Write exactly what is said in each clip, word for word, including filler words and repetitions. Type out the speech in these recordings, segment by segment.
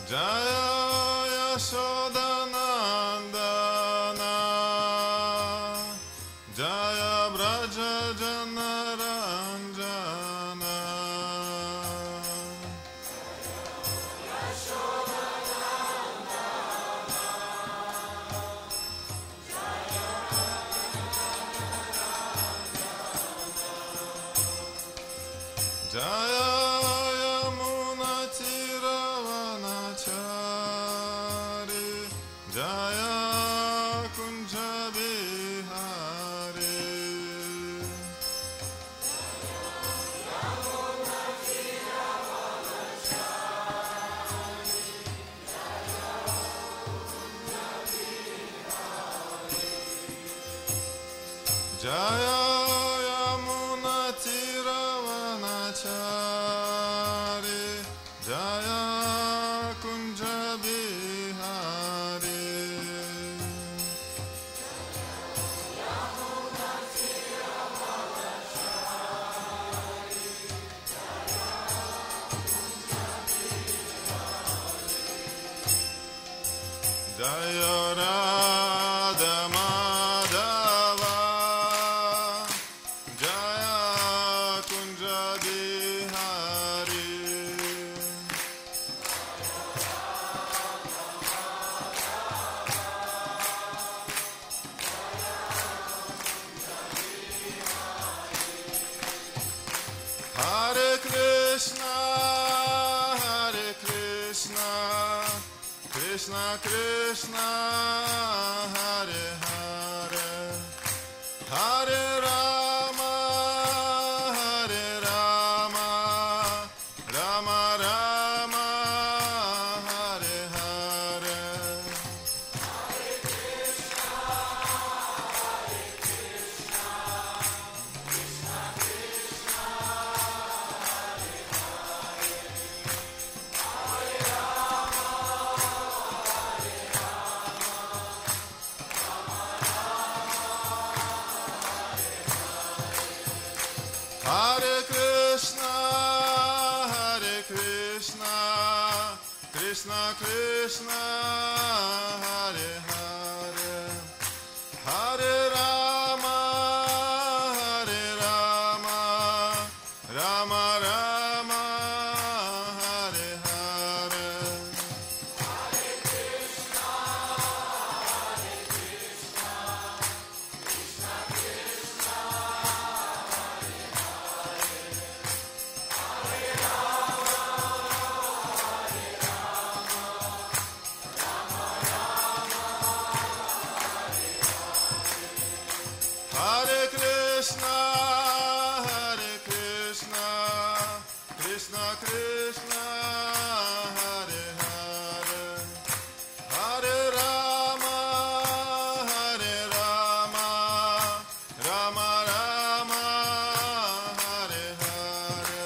Jaya Yashodanandana Jaya Braja Janaranjana Jaya Yamuna Tiravanachari Jaya Kunja Bihari Jaya Yamuna Tiravanachari Jaya Kunja Bihari Jaya Radha Madhava Jaya Kunja Bihari Hare Krishna Hare Krishna Krishna Krishna Hare Hare Hare Rama Hare Rama Rama Rama Hare Hare Hare Krishna, Hare Krishna, Krishna Krishna, Hare Hare, Hare Rama, Hare Rama, Rama Rama, Hare Hare. Hare Krishna, Hare Krishna, Krishna Krishna, Hare Hare, Hare Rama, Hare Rama, Rama Rama, Hare Hare.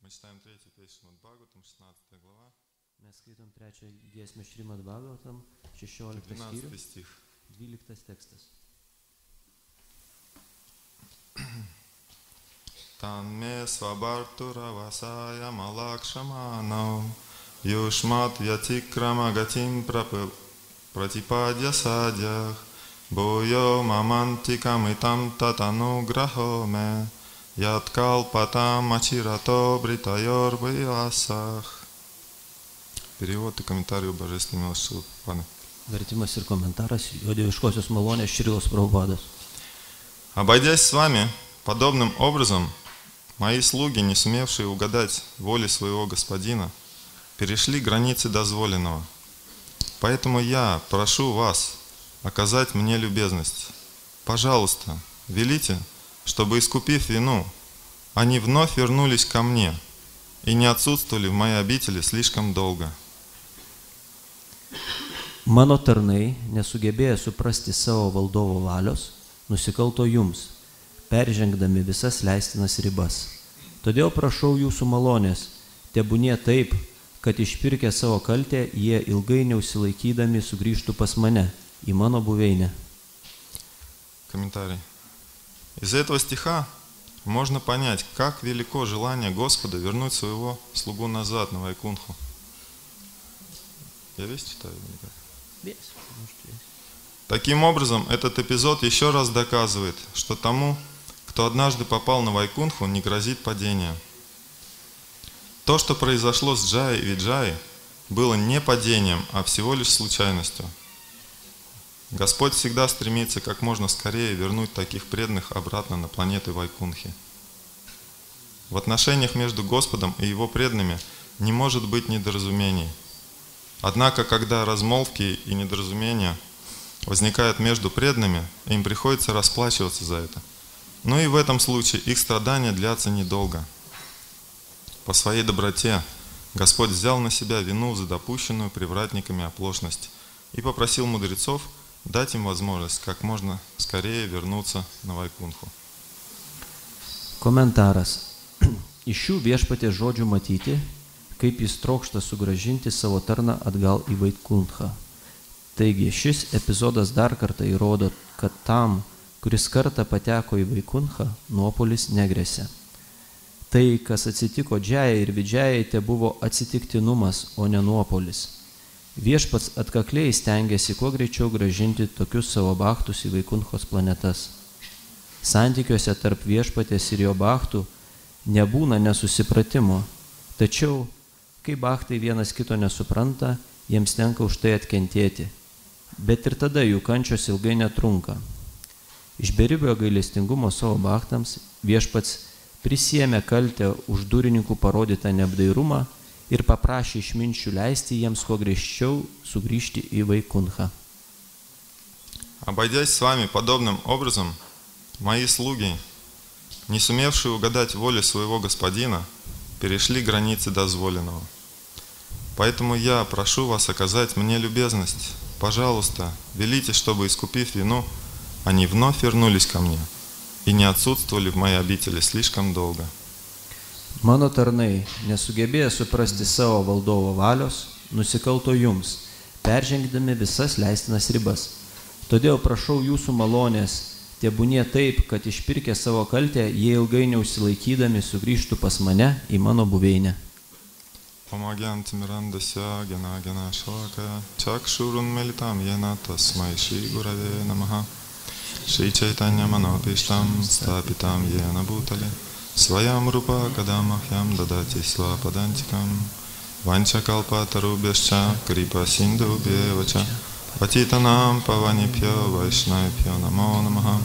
Мы читаем третью песню Шримад Бхагаватам, шестнадцатая глава. Mes skaitom trečią giesmę Šrimad Bhagavatam, šešioliktas skyrius, двенадцатый стих. dvyliktas tekstas. Tanme svabartura vasaya malakšamanau, yushmat vyatikrama gatim pratipadya sadyah, bhuyo mamantikam itam tatanu grahome, yatkalpatam achirato britayor vyasach. Перевод и комментарий у Божественной милости Шрилы Прабхупады. Vertimas ir komentaras, jo dieviškosios malonės Šrilos Prabhupados. Обойдясь с вами подобным образом, мои слуги, не сумевшие угадать воли своего господина, перешли границы дозволенного. Поэтому я прошу вас оказать мне любезность. Пожалуйста, велите, чтобы, искупив вину, они вновь вернулись ко мне и не отсутствовали в моей обители слишком долго. Mano tarnai, nesugebėję suprasti savo valdovo valios, nusikalto jums, peržengdami visas leistinas ribas. Todėl prašau jūsų malonės, tebūnie taip, kad išpirkę savo kaltę, jie ilgai neusilaikydami sugrįžtų pas mane, į mano buveinę. Комментарий. Из этого стиха можно понять, как велико желание Господа вернуть своего слугу назад на Вайкунху. Я весь читаю? Yes. Таким образом, этот эпизод еще раз доказывает, что тому, кто однажды попал на Вайкунху, не грозит падение. То, что произошло с Джаей и Виджаей, было не падением, а всего лишь случайностью. Господь всегда стремится как можно скорее вернуть таких преданных обратно на планеты Вайкунхи. В отношениях между Господом и Его преданными не может быть недоразумений. Однако, когда размолвки и недоразумения возникают между преданными, им приходится расплачиваться за это. Но и в этом случае их страдания длятся недолго. По своей доброте Господь взял на себя вину за допущенную привратниками оплошность и попросил мудрецов дать им возможность как можно скорее вернуться на Вайкунху. Komentaras. Iš šių viešpatės žodžių matyti, kaip jis trokšta sugrąžinti savo tarną atgal į Vaikunthą. Taigi šis epizodas dar kartą įrodo, kad tam, kuris kartą pateko į Vaikunthą, nuopolis negresia. Tai, kas atsitiko Džajai ir Vidžajai, te buvo atsitiktinumas, o ne nuopolis. Viešpats atkakliai stengiasi kuo greičiau grąžinti tokius savo bhaktus į Vaikunthos planetas. Santykiuose tarp viešpatės ir jo bhaktų nebūna nesusipratimo, tačiau, kai bhaktai vienas kito nesupranta, jiems tenka už tai atkentėti, bet ir tada jų kančios ilgai netrunka. Iš beribio gailestingumo savo bhaktams viešpats prisiėmė kaltę už durininkų parodytą neapdairumą ir paprašė išminčių leisti jiems kuo greičiau sugrįžti į Vaikунхą. Обойдясь с вами подобным образом, мои слуги, не сумевшие угадать волю своего господина, перешли границы дозволенного. Поэтому я прошу вас оказать мне любезность. Пожалуйста, велите, чтобы, искупив вину, они вновь вернулись ко мне и не отсутствовали в моей обители слишком долго. Mano tarnai, nesugebėję suprasti savo valdovo valios, nusikalto jums, peržengdami visas leistinas ribas. Todėl prašau jūsų malonės, tebūnie taip, kad išpirkę savo kaltę, jie ilgai neusilaikydami sugrįžtų pas mane į mano buveinę. Помогянти Мирандася Гена Гена Шалака Чакшурун Мелитам Йена Тасмай Шри Гураве Намаха Шри Чайтанья Манопиштам Стапитам Йена Бутали Своям Рупа Кадамахям Дадати Свападантикам Ванчакалпа Тарубяшча Крипа Синду Бевача Патитанам Паванипьо Вайшнайпьо Намо Намаха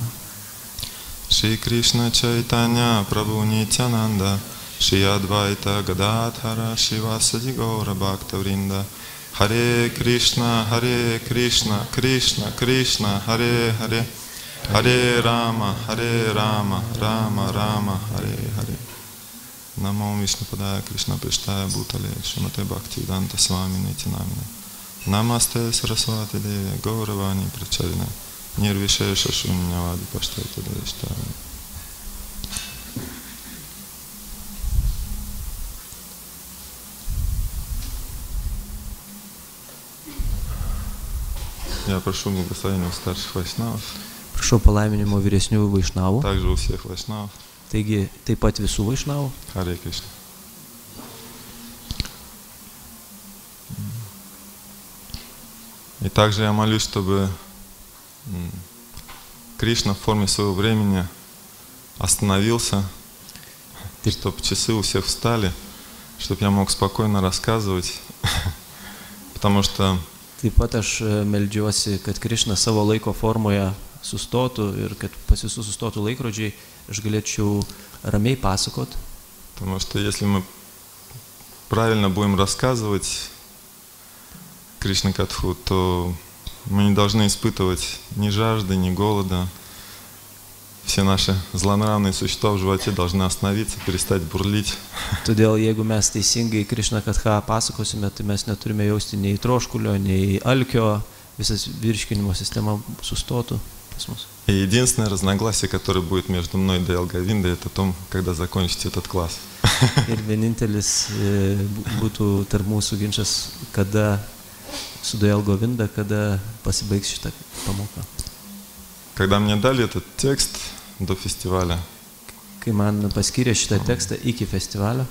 Шри Кришна Чайтанья Прабху Нитянанда Шри Адвайта Гададхара Шивасади Гора Бхактавринда Харе Кришна, Харе Кришна, Кришна, Кришна, Харе Харе Харе Рама, Харе Рама, Рама Рама, Харе Харе. Намо Вишнупадая Кришна Прештая Бутале Шримате Бхактивиданта Свами Нитянамина. Намасте Сарасвати Деве Гауравани Прачарина Нирвишеша Шуннявади Паштайта Дештами. Я прошу благословения у старших вайшнавов, Prašau palaiminimo vyresniųjų vaišnavų, также у всех вайшнавов. taigi taip pat visų vaišnavų. Харе Кришна. И также я молюсь, чтобы м, Кришна в форме своего времени остановился, чтобы часы у всех встали, чтобы я мог спокойно рассказывать, потому что Taip pat aš e, meldžiuosi, kad Krišna savo laiko formoje sustotų ir kad pas visus sustotų laikrodžiai, aš galėčiau ramiai pasakot. Потому что если мы правильно будем рассказывать Кришна Катху, то мы не должны испытывать ни жажды, ни голода. Все наши злонравные существа в животе должны остановиться, перестать бурлить. Todėl jeigu mes teisingai Krišna Katha pasakosime, tai mes neturime jausti nei troškulio, nei alkio, visas virškinimo sistema sustotų pas mus. И единственное разногласие, которое будет между мной и Даял Говиндой, это о том, когда закончите этот класс. Ir vienintelis e, būtų tarp mūsų ginčas, kada su Dayal Govinda, kada pasibaigs šitą pamoką. Когда мне дали этот текст до фестиваля, Kai man paskyrė šitą tekstą iki festivalio,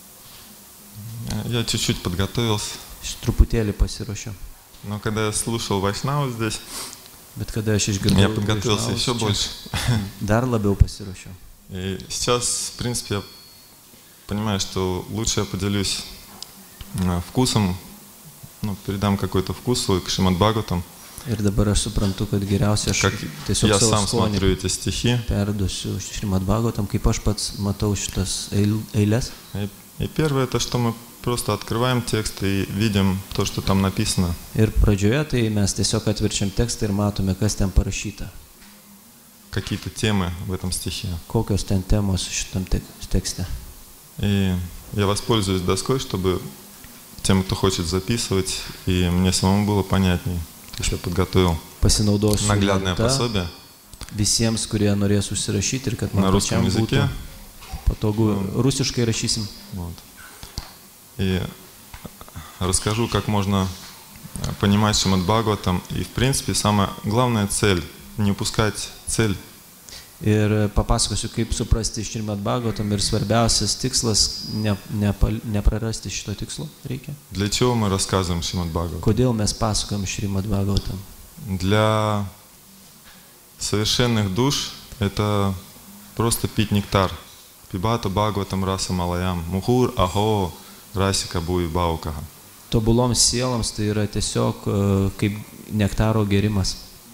я чуть-чуть подготовился. aš truputėlį pasiruošiau. Но когда я слушал Вайшнаву здесь, Bet kada aš я išgirdau, подготовился еще Vaišnavus čia, больше. dar labiau pasiruošiau. И сейчас, в принципе, я понимаю, что лучше я поделюсь э, вкусом, ну, передам какой-то вкус свой к Шримад Бхагаватам, Ir dabar aš suprantu, kad geriausia aš как tiesiog я savo сам skonį смотрю эти стихи. perduosiu Šrimad Bhagavatam, kaip aš pats matau šitas eil- eiles. И, и первое, это что мы просто открываем текст и видим то, что там написано. Ir pradžioje tai mes tiesiog atverčiam tekstą ir matome, kas ten parašyta, Какие-то темы в этом стихе. kokios ten temos šitam tek- tekste. И я воспользуюсь доской, чтобы тем, кто хочет записывать, и мне самому было понятнее. То есть я подготовил Pasinaudosiu наглядное lenta пособие visiems, kurie norės užsirašyti ir kad на man русском pačiam būtų языке. patogu. Rusiškai rašysim. Вот. И расскажу, как можно понимать Шримад Бхагаватам. И, в принципе, самая главная цель – не упускать цель. Ir papasakosiu, kaip suprasti Šrimad Bhagavatam ir svarbiausias tikslas ne, ne, neprarasti šito tikslo reikia. Для чего мы рассказываем Шримад Бхагаватам? Kodėl mes pasakojam Šrimad Bhagavatam? Для совершенных душ это просто пить нектар. Пибата Бхагаватам раса малаям. Мухур ахо расика буи баукаха. Tobuloms sieloms tai yra tiesiog e, kaip nektaro gerimas.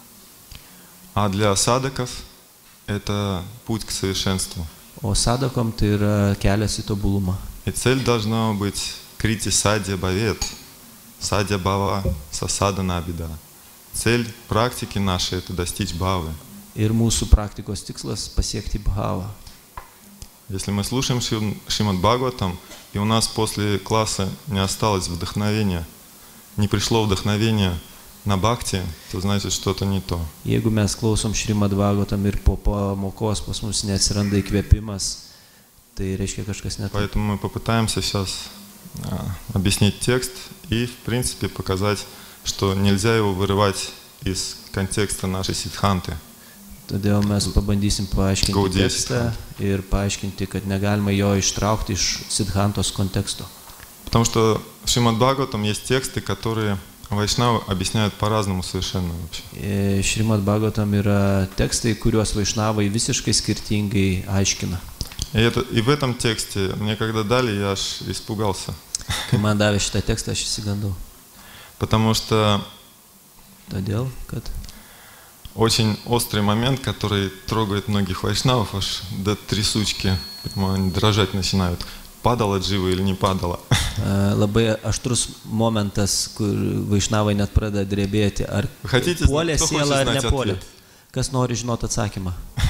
А для садаков это путь к совершенству. O sadakom tai yra kelias į tobulumą. И цель должна быть крити садья бавет. Садья бава сасадана абида. Цель практики нашей – это достичь бхавы. Ir mūsų praktikos tikslas pasiekti bhavą. Если мы слушаем Шримад Бхагаватам, и у нас после класса не осталось вдохновения, не пришло вдохновение на бхакти, то значит что-то не то. Jeigu mes klausom Šrimad Bhagavatam ir po pamokos pas mus neatsiranda įkvėpimas, tai reiškia kažkas ne taip. Поэтому мы попытаемся сейчас а, объяснить текст и, в принципе, показать, что нельзя его вырывать из контекста нашей сиддханты. Todėl mes pabandysim paaiškinti Gaudės tekstą ir paaiškinti, kad negalima jo ištraukti iš Siddhantos konteksto. Потому что в Шримад Бхагаватам есть тексты, которые вайшнавы объясняют по-разному совершенно вообще. Šrimad Bhagavatam yra tekstai, kuriuos vaišnavai visiškai skirtingai aiškina. И, это, и в этом тексте мне когда дали, я аж испугался. Kai man davė šitą tekstą, aš įsigandau. Потому что Todėl, kad очень острый момент, который трогает многих вайшнавов, аж до трясучки, прямо они дрожать начинают. Падала джива или не падала. labai aštrus momentas, kur vaišnavai net pradeda drebėti, ar Хотите, puolė кто siela хочет ar знать nepuolė. ответ? Kas nori žinoti atsakymą?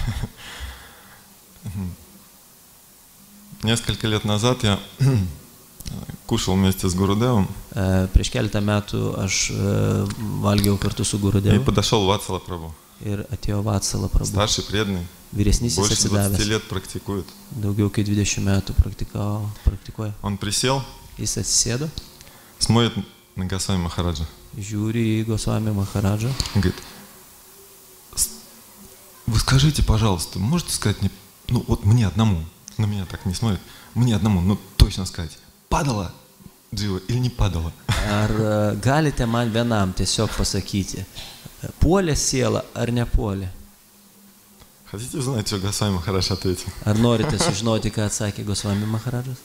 Несколько лет назад я кушал вместе с Гурудевом, E, prieš keletą metų aš e, valgiau kartu su и Gurudevu подошел Ватсала Прабху, ir atėjo Vatsala Prabhu. старший преданный, Vyresnysis больше двадцати atsidavęs, лет практикует. daugiau kaip dvidešimt metų praktikavo, praktikuoja. Он присел, Jis atsisėdo, смотрит на Госвами Махараджа. Žiūri į Gosvami Maharadžą. Он говорит: вы скажите, пожалуйста, можете сказать мне, ну вот мне одному, на меня так не смотрит, мне одному, ну точно сказать, падала джива или не падала? Ar galite man vienam tiesiog pasakyti, puolė siela ar nepuolė? Хотите узнать, что Госвами Махарадж ответил? Ar norite sužinoti, ką atsakė Gosvami Maharadžas?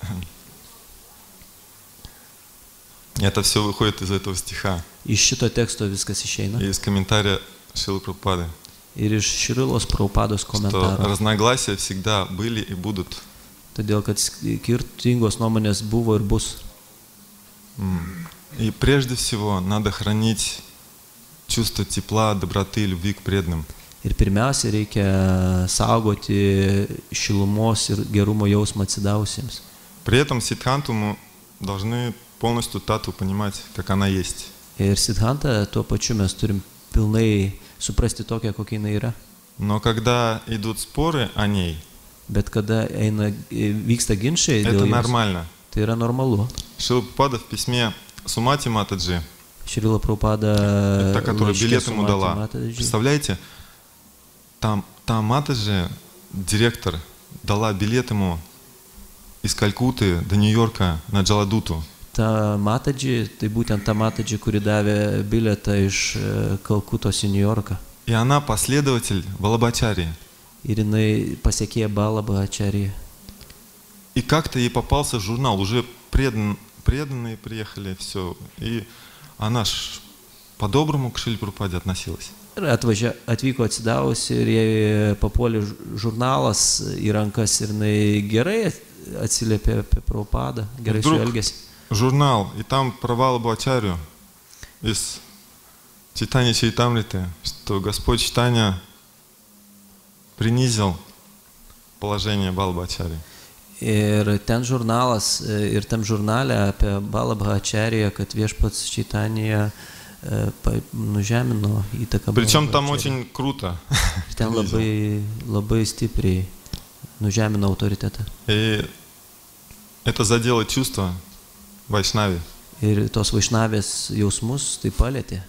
Это все выходит из этого стиха, Iš šito teksto viskas išeina. и из комментария Шрилы Прабхупады, Ir iš Šrilos Prabhupados что komentaro. разногласия всегда были и будут. Todėl, kad skirtingos nuomonės buvo ir bus. И прежде всего надо хранить чувство тепла, доброты и любви к преданным. Ir pirmiausia, reikia saugoti šilumos ir gerumo jausmą atsidavusiems. При этом сиддханту мы должны полностью тату понимать, как она есть. Ir Siddhantą tuo pačiu mes turim pilnai suprasti tokią, kokia jinai yra. Но когда идут споры о ней, Bet kada eina, vyksta ginčiai это dėl jos, нормально. tai yra normalu. Шрила Прабхупада в письме Сумати Матаджи, Šrila Prabhupada та, которая laiške билет ему Sumati дала, Mataji. представляете, там, там Матаджи, директор, дала билет ему из Калькутты до Нью-Йорка на Джаладуту. Ta Mataji, tai būtent ta Mataji, kuri davė bilietą iš Kalkutos į Niujorką. И она последователь Валабхачари. Ir jinai pasiekė Balabą Ačariją. И как-то ей попался журнал, уже предан, преданные приехали, все. И она ж по-доброму к Шриле Прабхупаде относилась. Ir atvažia, atvyko atsidavusi ir jai papuolė žurnalas į rankas ir jinai gerai atsiliepė apie Prabhupadą, gerai su elgėsi. Журнал, и там про Валабхачарию из Чайтанья Чаритамриты, что Господь Чайтанья принизил положение Валабхачари. Ir ten žurnalas, ir tam žurnale apie Balabhachariją, kad viešpats Čaitanija nužemino įtaką. Причем там очень круто. Ten labai, labai stipriai nužemino autoritetą. И это задело чувства Вайшнави. Ir tos vaišnavės jausmus tai palėtė.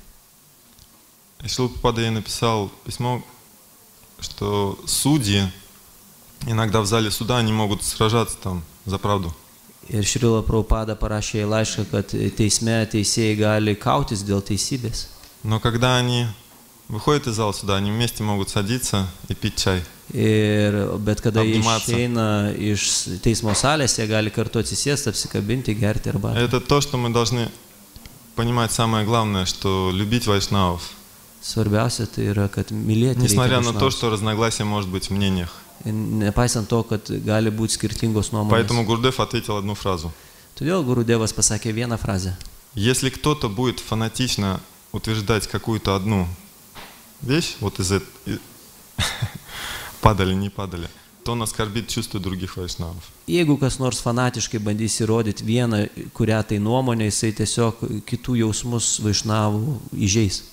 И Шрила Прабхупада ей написал письмо, что судьи иногда в зале суда они могут сражаться там за правду. Ir Šrila Prabhupada parašė laišką, kad teisme teisėjai gali kautis dėl teisybės. Но когда они выходят из зала суда, они вместе могут садиться и пить чай. Ir, bet kada jie išeina iš teismo salės, jie gali kartu atsisėsti, apsikabinti, gerti arbatą. Это то, что мы должны понимать самое главное, что любить вайшнавов. Svarbiausia tai yra, kad mylėti reikia Несмотря на то, vaišnavus. что разногласия может быть в мнениях. Nepaisant to, kad gali būti skirtingos nuomonės. Поэтому Гурудев ответил одну фразу. Todėl Gurudevas pasakė vieną frazę. Если кто-то будет фанатично утверждать какую-то одну вещь, вот из этой, падали, не падали, то он оскорбит чувства других вайшнавов. Jeigu kas nors fanatiškai bandys įrodyti vieną, kurią tai nuomonę, jisai tiesiog kitų jausmus vaišnavų įžeis.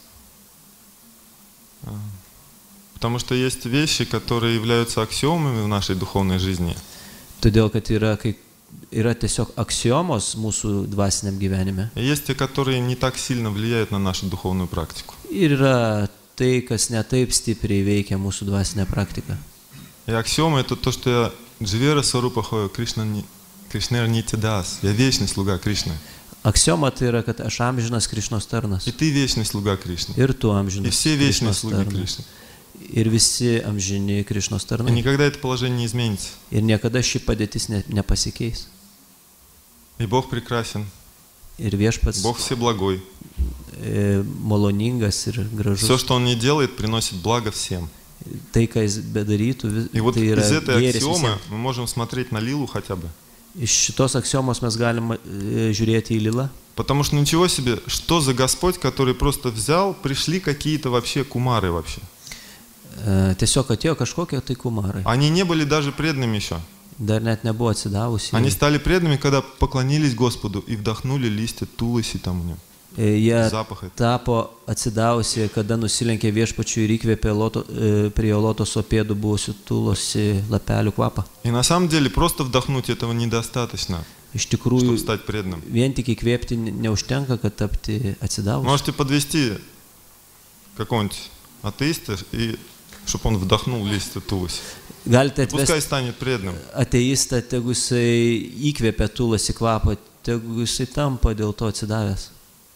Потому что есть вещи, которые являются аксиомами в нашей духовной жизни. Todėl, kad yra, kai, yra tiesiog aksiomos mūsų dvasiniam gyvenime. И есть те, которые не так сильно влияют на нашу духовную практику. Ir yra tai, kas netaip stipriai veikia mūsų dvasinę praktiką. И аксиома — это то, что я Дживера Сварупахою, Кришна, Кришнер Нитидас, я вечный слуга Кришны. Aksioma tai yra, kad aš amžinas Krišnos tarnas. И ты вечный слуга Кришны. Ir tu И amžinas все вечные Krišnos слуги tarnas. Кришны. Ir visi amžini Krišnos И tarnai. никогда это положение не изменится. Ir niekada ši padėtis ne, nepasikeis. И Бог прекрасен, Ir viešpats Бог всеблагой. e, maloningas ir Все, gražus. что Он не делает, приносит благо всем. Tai, ką jis bedarytų, vi- И вот tai yra из этой gėris аксиомы visiems. мы можем смотреть на Лилу хотя бы. Iš šitos aksiomos mes galime e, žiūrėti į Lilą. Потому что ничего себе, что за Господь, который просто взял, пришли какие-то вообще кумары вообще. E, Tiesiog atėjo kažkokie tai kumarai. Они не были даже преданными еще. Dar net nebuvo atsidavusi. Они стали преданными, когда поклонились Господу и вдохнули листья туласи там у него. E, Jie Запах это. tapo atsidavusi, kada nusilenkė viešpačiui ir įkvėpė loto, e, prie jo lotoso pėdų buvusių tulosi lapelių kvapą. И на самом деле просто вдохнуть этого недостаточно. Iš чтобы tikrųjų, стать преданным. vien tik įkvėpti ne- neužtenka, kad tapti atsidavus. Можете подвести какого-нибудь атеиста, и чтобы он вдохнул листья Туласи. Galite Пускай atvesti станет преданным. ateistą, tegu jisai įkvėpia tulasi kvapą, tegu jisai tampa dėl to atsidavęs.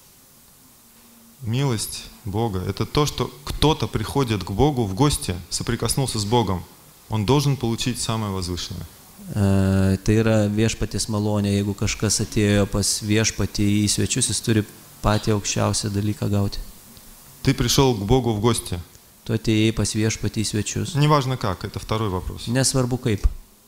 Милость Бога – это то, что кто-то приходит к Богу в гости, соприкоснулся с Богом. Он должен получить самое возвышенное. E, tai yra viešpaties malonė, jeigu kažkas atėjo pas viešpatį į svečius, jis turi patį aukščiausią dalyką gauti. Ты пришел к Богу в гости. Tu atėjai pas viešpatį į svečius. Неважно как, это второй вопрос. Nesvarbu kaip.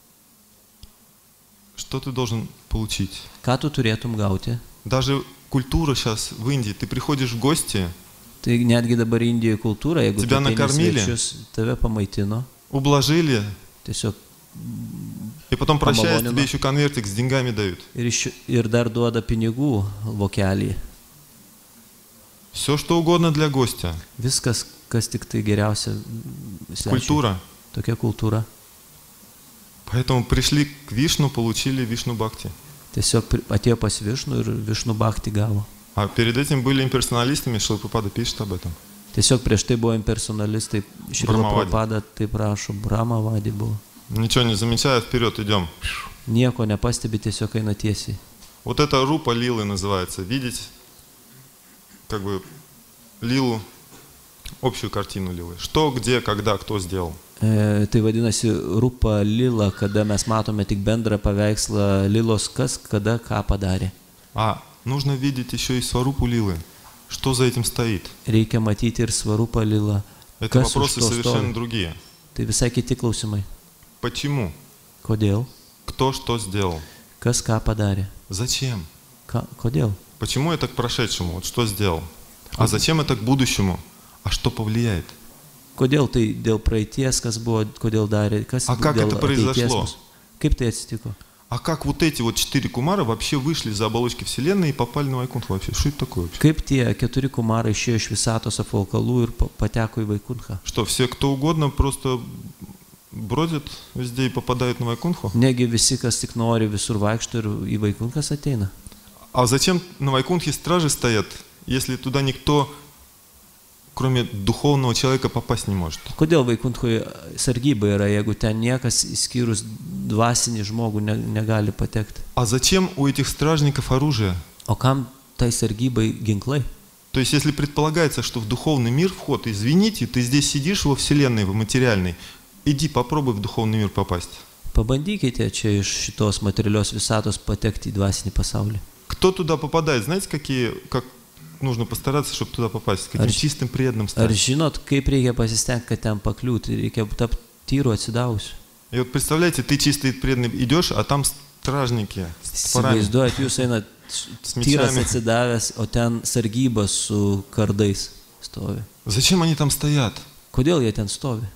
Что ты должен получить? Ką tu turėtum gauti? Даже культура сейчас в Индии. Ты приходишь в гости, Tai netgi dabar Indijoje kultūra, jeigu tu Тебя ateini į накормили? svečius, tave pamaitino, ублажили, tiesiog и потом прощаясь, Помолонено. тебе еще конвертик с деньгами дают. ir, iš, ir dar duoda pinigų vokelį. Все, что угодно для гостя. Viskas, kas tik tai geriausia svečiui. Культура. Tokia kultūra. Поэтому пришли к Вишну, получили Вишну Бхакти. Tiesiog pri- atėjo pas Višnų ir Višnų Bhakti gavo. А перед этим были имперсоналистами, Шилапрапада пишет об этом. Tiesiog prieš tai buvo impersonalistai, Šrila Brahmavadi. Prabhupada taip rašo, Brahmavadi buvo. Ничего не замечая, вперед идем. Nieko nepastebi, tiesiog eina tiesiai. Вот это рупа лилы называется. Видеть, как бы, лилу, общую картину лилы. Что, где, когда, кто сделал. E, tai vadinasi Rupa Lila, kada mes matome tik bendrą paveikslą Lilos, kas, kada, ką padarė. А нужно видеть еще и сварупу лилы. Что за этим стоит? Reikia matyti ir Svarupa Lila. Это Kas už вопросы to совершенно stovi. другие. Tai visai kiti klausimai. Почему? Kodėl? Кто что сделал? Kas ką padarė? Зачем? Ką, kodėl? Почему это к прошедшему? Вот что сделал? А зачем это к будущему? А что повлияет? Kodėl tai dėl praeities, kas buvo, kodėl darė, kas A как dėl это ateities произошло? bus? Kaip tai atsitiko? А как вот эти вот четыре кумара вообще вышли за оболочки Вселенной и попали на Вайкунтху вообще? Что это такое вообще? Kaip tie keturi kumarai išėjo iš visatos apvalkalų ir pa- pateko į Vaikunthą? Что, все кто угодно просто бродят везде и попадают на Вайкунтху? Negi visi, kas tik nori, visur vaikšto ir į Vaikunthas ateina. А зачем на Вайкунтхе стражи стоят, если туда никто, кроме духовного человека, попасть не может? Kodėl Vaikunthui sargyba yra, jeigu ten niekas, išskyrus dvasinį žmogų, ne, negali patekti? А зачем у этих стражников оружие? O kam tai sargybai ginklai? То есть, если предполагается, что в духовный мир вход, извините, ты здесь сидишь во Вселенной, в материальной, иди попробуй в духовный мир попасть. Pabandykite čia iš šitos materialios visatos patekti į dvasinį pasaulį. Кто туда попадает? Знаете, какие, как нужно постараться, чтобы туда попасть? Каким Ar- чистым, преданным Ar стать? žinot, kaip reikia pasistengti, kad ten pakliūti? Reikia tapti tyru atsidavusiu. И вот представляете, ты чистый и преданный идешь, а там стражники с топорами. Įsivaizduojat, jūs einat С tyras мечами. atsidavęs, o ten sargyba su kardais stovi. Зачем они там стоят? Kodėl jie ten stovi?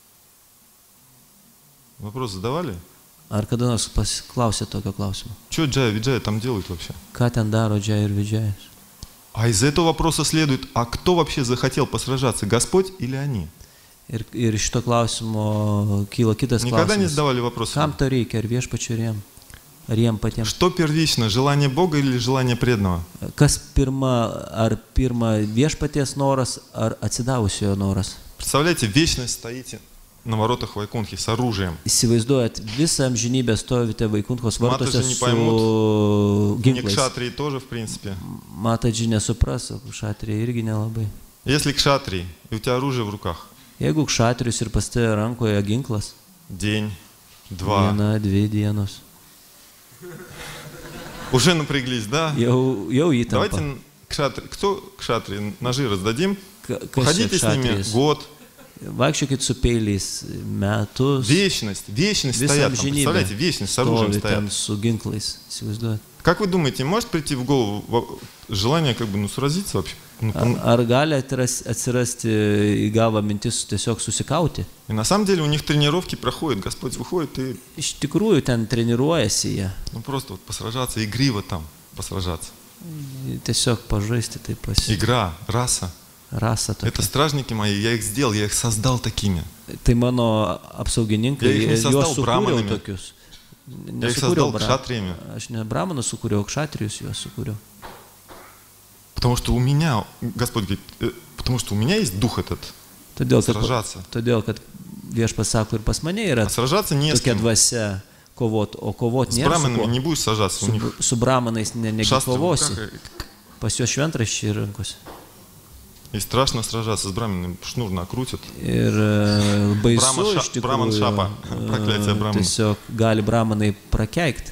Вопрос задавали? Ar kada nors pasiklausė tokio klausimo? Что Джая Виджая там делают вообще? Ką ten daro Džai ir Vidžajas? А из этого вопроса следует, а кто вообще захотел посражаться, Господь или они? Ir, ir iš to klausimo kyla kitas Никогда не klausimas. задавали вопрос. Kam to reikia? Ar viešpačiu ir jiem? Ar jiem patiems? Что первично, желание Бога или желание преданного? Kas pirma, ar pirma viešpaties noras, ar atsidavusiojo noras? Представляете, вечность стоите на воротах Вайкунтхи с оружием. Įsivaizduojat, visą amžinybę stovite Vaikunthos vartuose Matosi, не su поймут. Не ginklais. кшатрии тоже, в принципе. Matadži nesupras, o kšatrija irgi nelabai. Если кшатрий, и у тебя оружие в руках, Jeigu kšatrius ir pas tave rankoje ginklas, день, два, viena, dvi dienos, уже напряглись, да? jau, jau įtampa. Давайте кшатри, кто кшатрий, ножи раздадим, Ka- Kas čia походите с ними kšatrijus? год. Vaikščiokit su peiliais metus. Вечность, вечность Visą стоят там, amžinybę представляете, вечность с оружием stovi стоят. ten su ginklais. Įsivaizduojat. Как вы думаете, может прийти в голову во- желание как бы ну сразиться вообще? Ну, там- Ar, ar gali atras, atsirasti į galvą mintis tiesiog susikauti? И на самом деле у них тренировки проходят, Господь выходит и Iš tikrųjų ten treniruojasi jie. ну просто вот посражаться, игриво там посражаться. Tiesiog pažaisti taip pasi. Игра, раса. Rasa tokia. Это стражники мои, я их сделал, я их создал такими. Tai mano apsaugininkai, Jie их не juos создал sukūriau brahmanами. tokius. Я их создал кшатриями. Aš ne Brahmanus sukūriau, kšatrijus juos sukūriau. Потому что у меня, Господь говорит, э, потому что у меня есть дух этот. Todėl, сражаться. Kad, todėl, kad Viešpats sako ir pas mane yra а сражаться не с tokia кем. dvasia kovot, o kovot С nėra su браманами kuo. не будешь сражаться. У Su, них su Brahmanais ne, negi шастры в kovosi. руках, Pas juos šventraščiai rankose. и страшно сражаться с браманами, шнур накрутят. Ir e, baisu Brahma ša- iš Brahman tikrųjų. šapa. Praklėtė e, Brahmanų. Tiesiog gali Brahmanai prakeikti.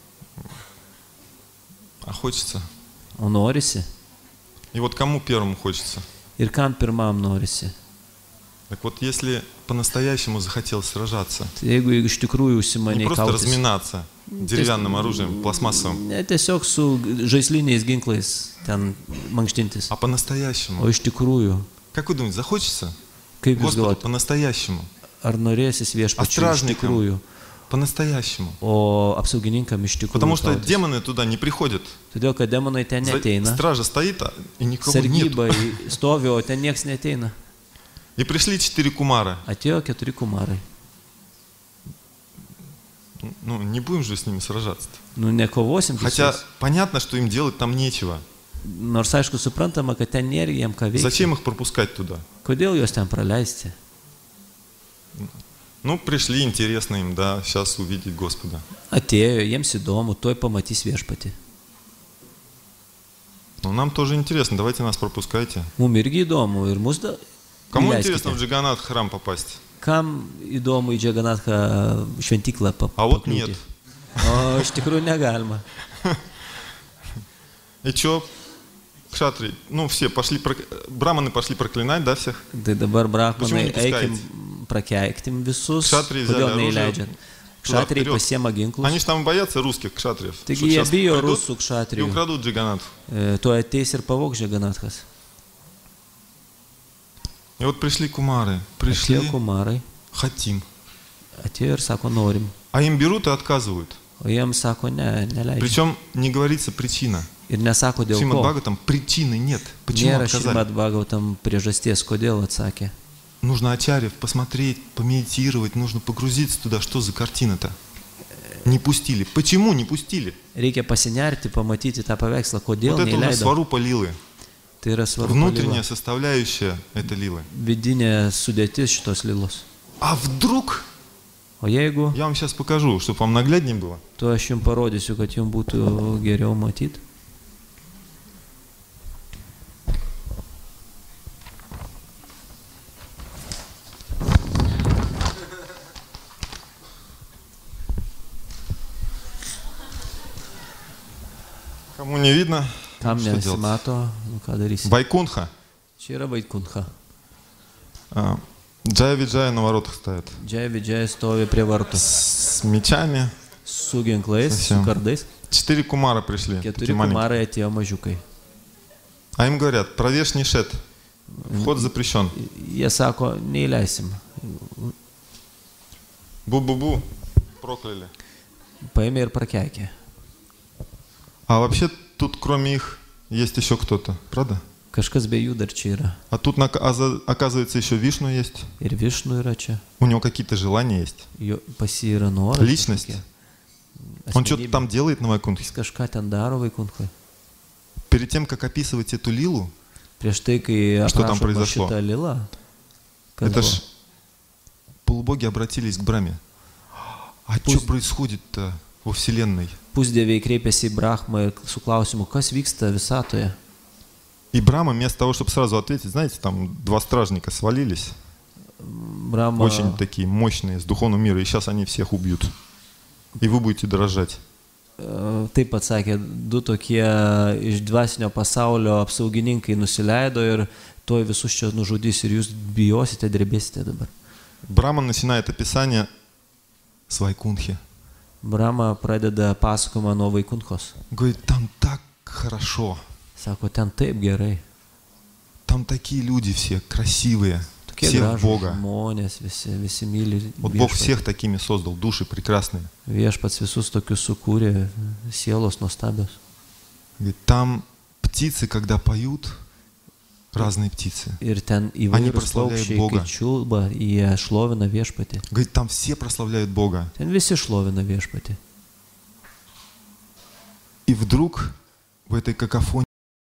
А хочется. O norisi. И вот кому первому хочется? Ir kam pirmam norisi. Так вот, если по-настоящему захотел сражаться, Tai jeigu iš tikrųjų не užsimanė просто kautis. разминаться деревянным оружием, пластмассовым, Ne tiesiog su žaisliniais ginklais ten mankštintis. а O по-настоящему. iš tikrųjų, Как вы думаете, захочется? kaip jūs Господу, galvojate, по-настоящему. ar norėsis viešpačiui iš Стражникам. tikrųjų, По-настоящему. o apsaugininkam iš tikrųjų. Потому что kautis? демоны туда не приходят. Todėl, kad demonai ten За- neteina, Стража стоит, а- и никого нет. sargyba stovi, o ten nieks neteina. И пришли четыре кумара. Atėjo keturi kumarai. Ну, не будем же с ними сражаться. Nu, nekovosim Хотя visais. понятно, что им делать там нечего. Nors aišku suprantama, kad ten nėra jiem ką veikti. Зачем их пропускать туда? Kodėl juos ten praleisti? Ну, пришли, интересно им, да, сейчас увидеть Господа. Atėjo, jiems įdomu, tuoj pamatys viešpatį. Но нам тоже интересно, давайте нас пропускайте. Mums irgi įdomu ir mus da... Кому įleiskite. интересно в Джаганат храм попасть? Kam įdomu į Džaganatą šventyklą pa- А вот pakliūti? нет. O iš tikrųjų negalima. И что? Кшатри, ну все пошли, прок- браманы пошли проклинать, да, всех? Tai dabar brahmanai Почему не пускаете? eikim prakeiktim visus. Kšatriai взяли Kodėl оружие, neįleidžiant? туда Kšatriai вперед. pasiema ginklus. Они же там боятся русских кшатриев. Taigi что jie сейчас bijo придут rusų и kšatrijų. украдут Джаганат. E, Tuo ateis ir pavogs Džaganatkas. И вот пришли кумары, пришли, Atėjo kumarai. хотим. Atėjo ir sako norim. А им берут и отказывают. O jiems sako ne, neleidžia. Причем не говорится причина. Ir nesako В dėl Шримад ko. Бхагаватам причины нет. Почему Nėra отказали? Šrimad Bhagavatam priežasties, kodėl atsakė. Нужно ачарьев посмотреть, помедитировать, нужно погрузиться туда. Что за картина-то? Не пустили. Почему не пустили? Reikia pasinerti, pamatyti tą paveikslą, kodėl Вот это уже neįleido. сварупа лилы. Tai yra svarbu. Внутренняя составляющая этой лилы. Vidinė sudėtis šitos lilos. А вдруг? O jeigu, Я вам сейчас покажу, чтобы вам нагляднее было. tu aš jums parodysiu, kad jums būtų geriau matyti. Кому не видно? Kam Что делать? nesimato, nu ką darysi. Vaikunха. Čia yra Vaikuncha. А, Джая Виджая на воротах стоят. Džiai Vidžiai stovi prie vartų. С мечами. Su ginklais, Совсем. su kardais. Четыре кумара пришли. Keturi такие маленькие. kumarai atėjo mažiukai. А им говорят, провешь нишет. Вход запрещен. Jie sako, neįleisim. Бу-бу-бу. Прокляли. Paėmė ir prakeikė. А вообще тут кроме их есть еще кто-то, правда? Kažkas be jų dar čia yra. А тут на- а за- оказывается еще Вишну есть. Ir Višnu yra čia. У него какие-то желания есть. Jo, pas jį yra noras. Личность. kažkokie. Он что-то Asmenybė. там делает на Вайкунтхе. Jis kažką ten daro Vaikunchai. Перед тем, как описывать эту лилу, Prieš tai, kai Что там aprašoma произошло? šitą lilą, kas это buvo? ж полубоги обратились к Браме. А что Пусть- происходит-то во Вселенной? Pusdieviai kreipėsi į Brahmą su klausimu, kas vyksta visatoje. И Брама вместо того, чтобы сразу ответить, знаете, там два стражника свалились, Brahma очень такие мощные, с духовного мира, и сейчас они всех убьют. И вы будете дрожать. e, taip atsakė, du tokie iš dvasinio pasaulio apsaugininkai nusileido ir tuoj visus čia nužudys ir jūs bijosite, drebėsite dabar. Брама начинает описание с Вайкунхи. Brahma pradeda pasakojimą nuo Vaikunchos. Говорит, там так хорошо, Sako, ten taip gerai. там такие люди все красивые, Tokie все в gražūs Бога. žmonės, visi, visi myli Вот Бог viešpatį. всех такими создал, души прекрасные. Viešpats visus tokius sukūrė, sielos nuostabios. Говорит, там птицы, когда поют, разные птицы. Ir ten įvairūs paukščiai, kai čiulba, jie šlovina viešpatį. Говорит, там все прославляют Бога. Ten visi šlovina viešpatį. И вдруг в этой какофонии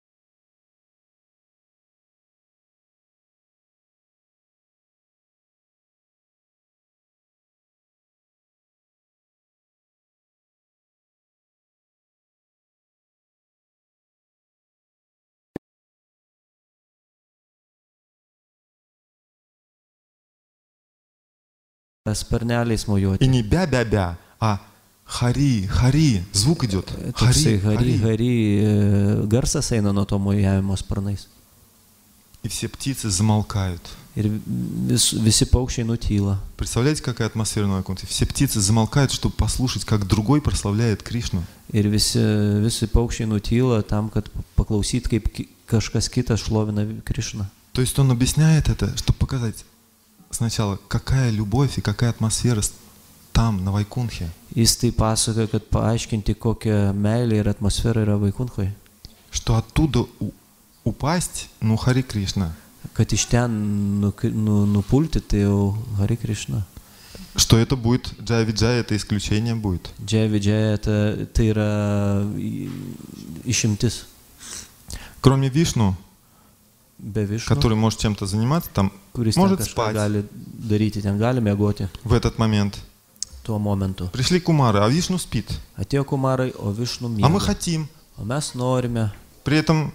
Sparneliais mojuoti. и не бя-бя-бя, а хари, хари, звук идет. Toksai Хари, hari, хари. hari garsas eina nuo to mojavimo sparnais. И все птицы замолкают. Ir vis, visi paukščiai nutyla. Представляете, какая атмосфера на Вайкунтхе? Все птицы замолкают, чтобы послушать, как другой прославляет Кришну. Ir visi, visi paukščiai nutyla tam, kad paklausyt, kaip ki- kažkas kitas šlovina Krišną. То есть он объясняет это, чтобы показать сначала, какая любовь и какая атмосфера с- там, на Вайкунтхе. Jis tai pasakoja, kad paaiškinti, kokia meilė ir atmosfera yra Vaikunchoje. Что оттуда у- упасть, ну, Хари Кришна. Kad iš ten nu, nu, nupulti, tai jau Hari Krišna. Что это будет, Джая Виджая, это исключение будет. Džiai vidžiai, tai, tai yra i- išimtis. Кроме Вишну, Be Višnu, который может чем-то заниматься, там kuris ten может kažką спать gali daryti, ten gali mėgoti в этот момент. tuo momentu. Пришли кумары, а Вишну спит. Atėjo kumarai, o Višnu А мы miega. хотим. O mes norime. При этом,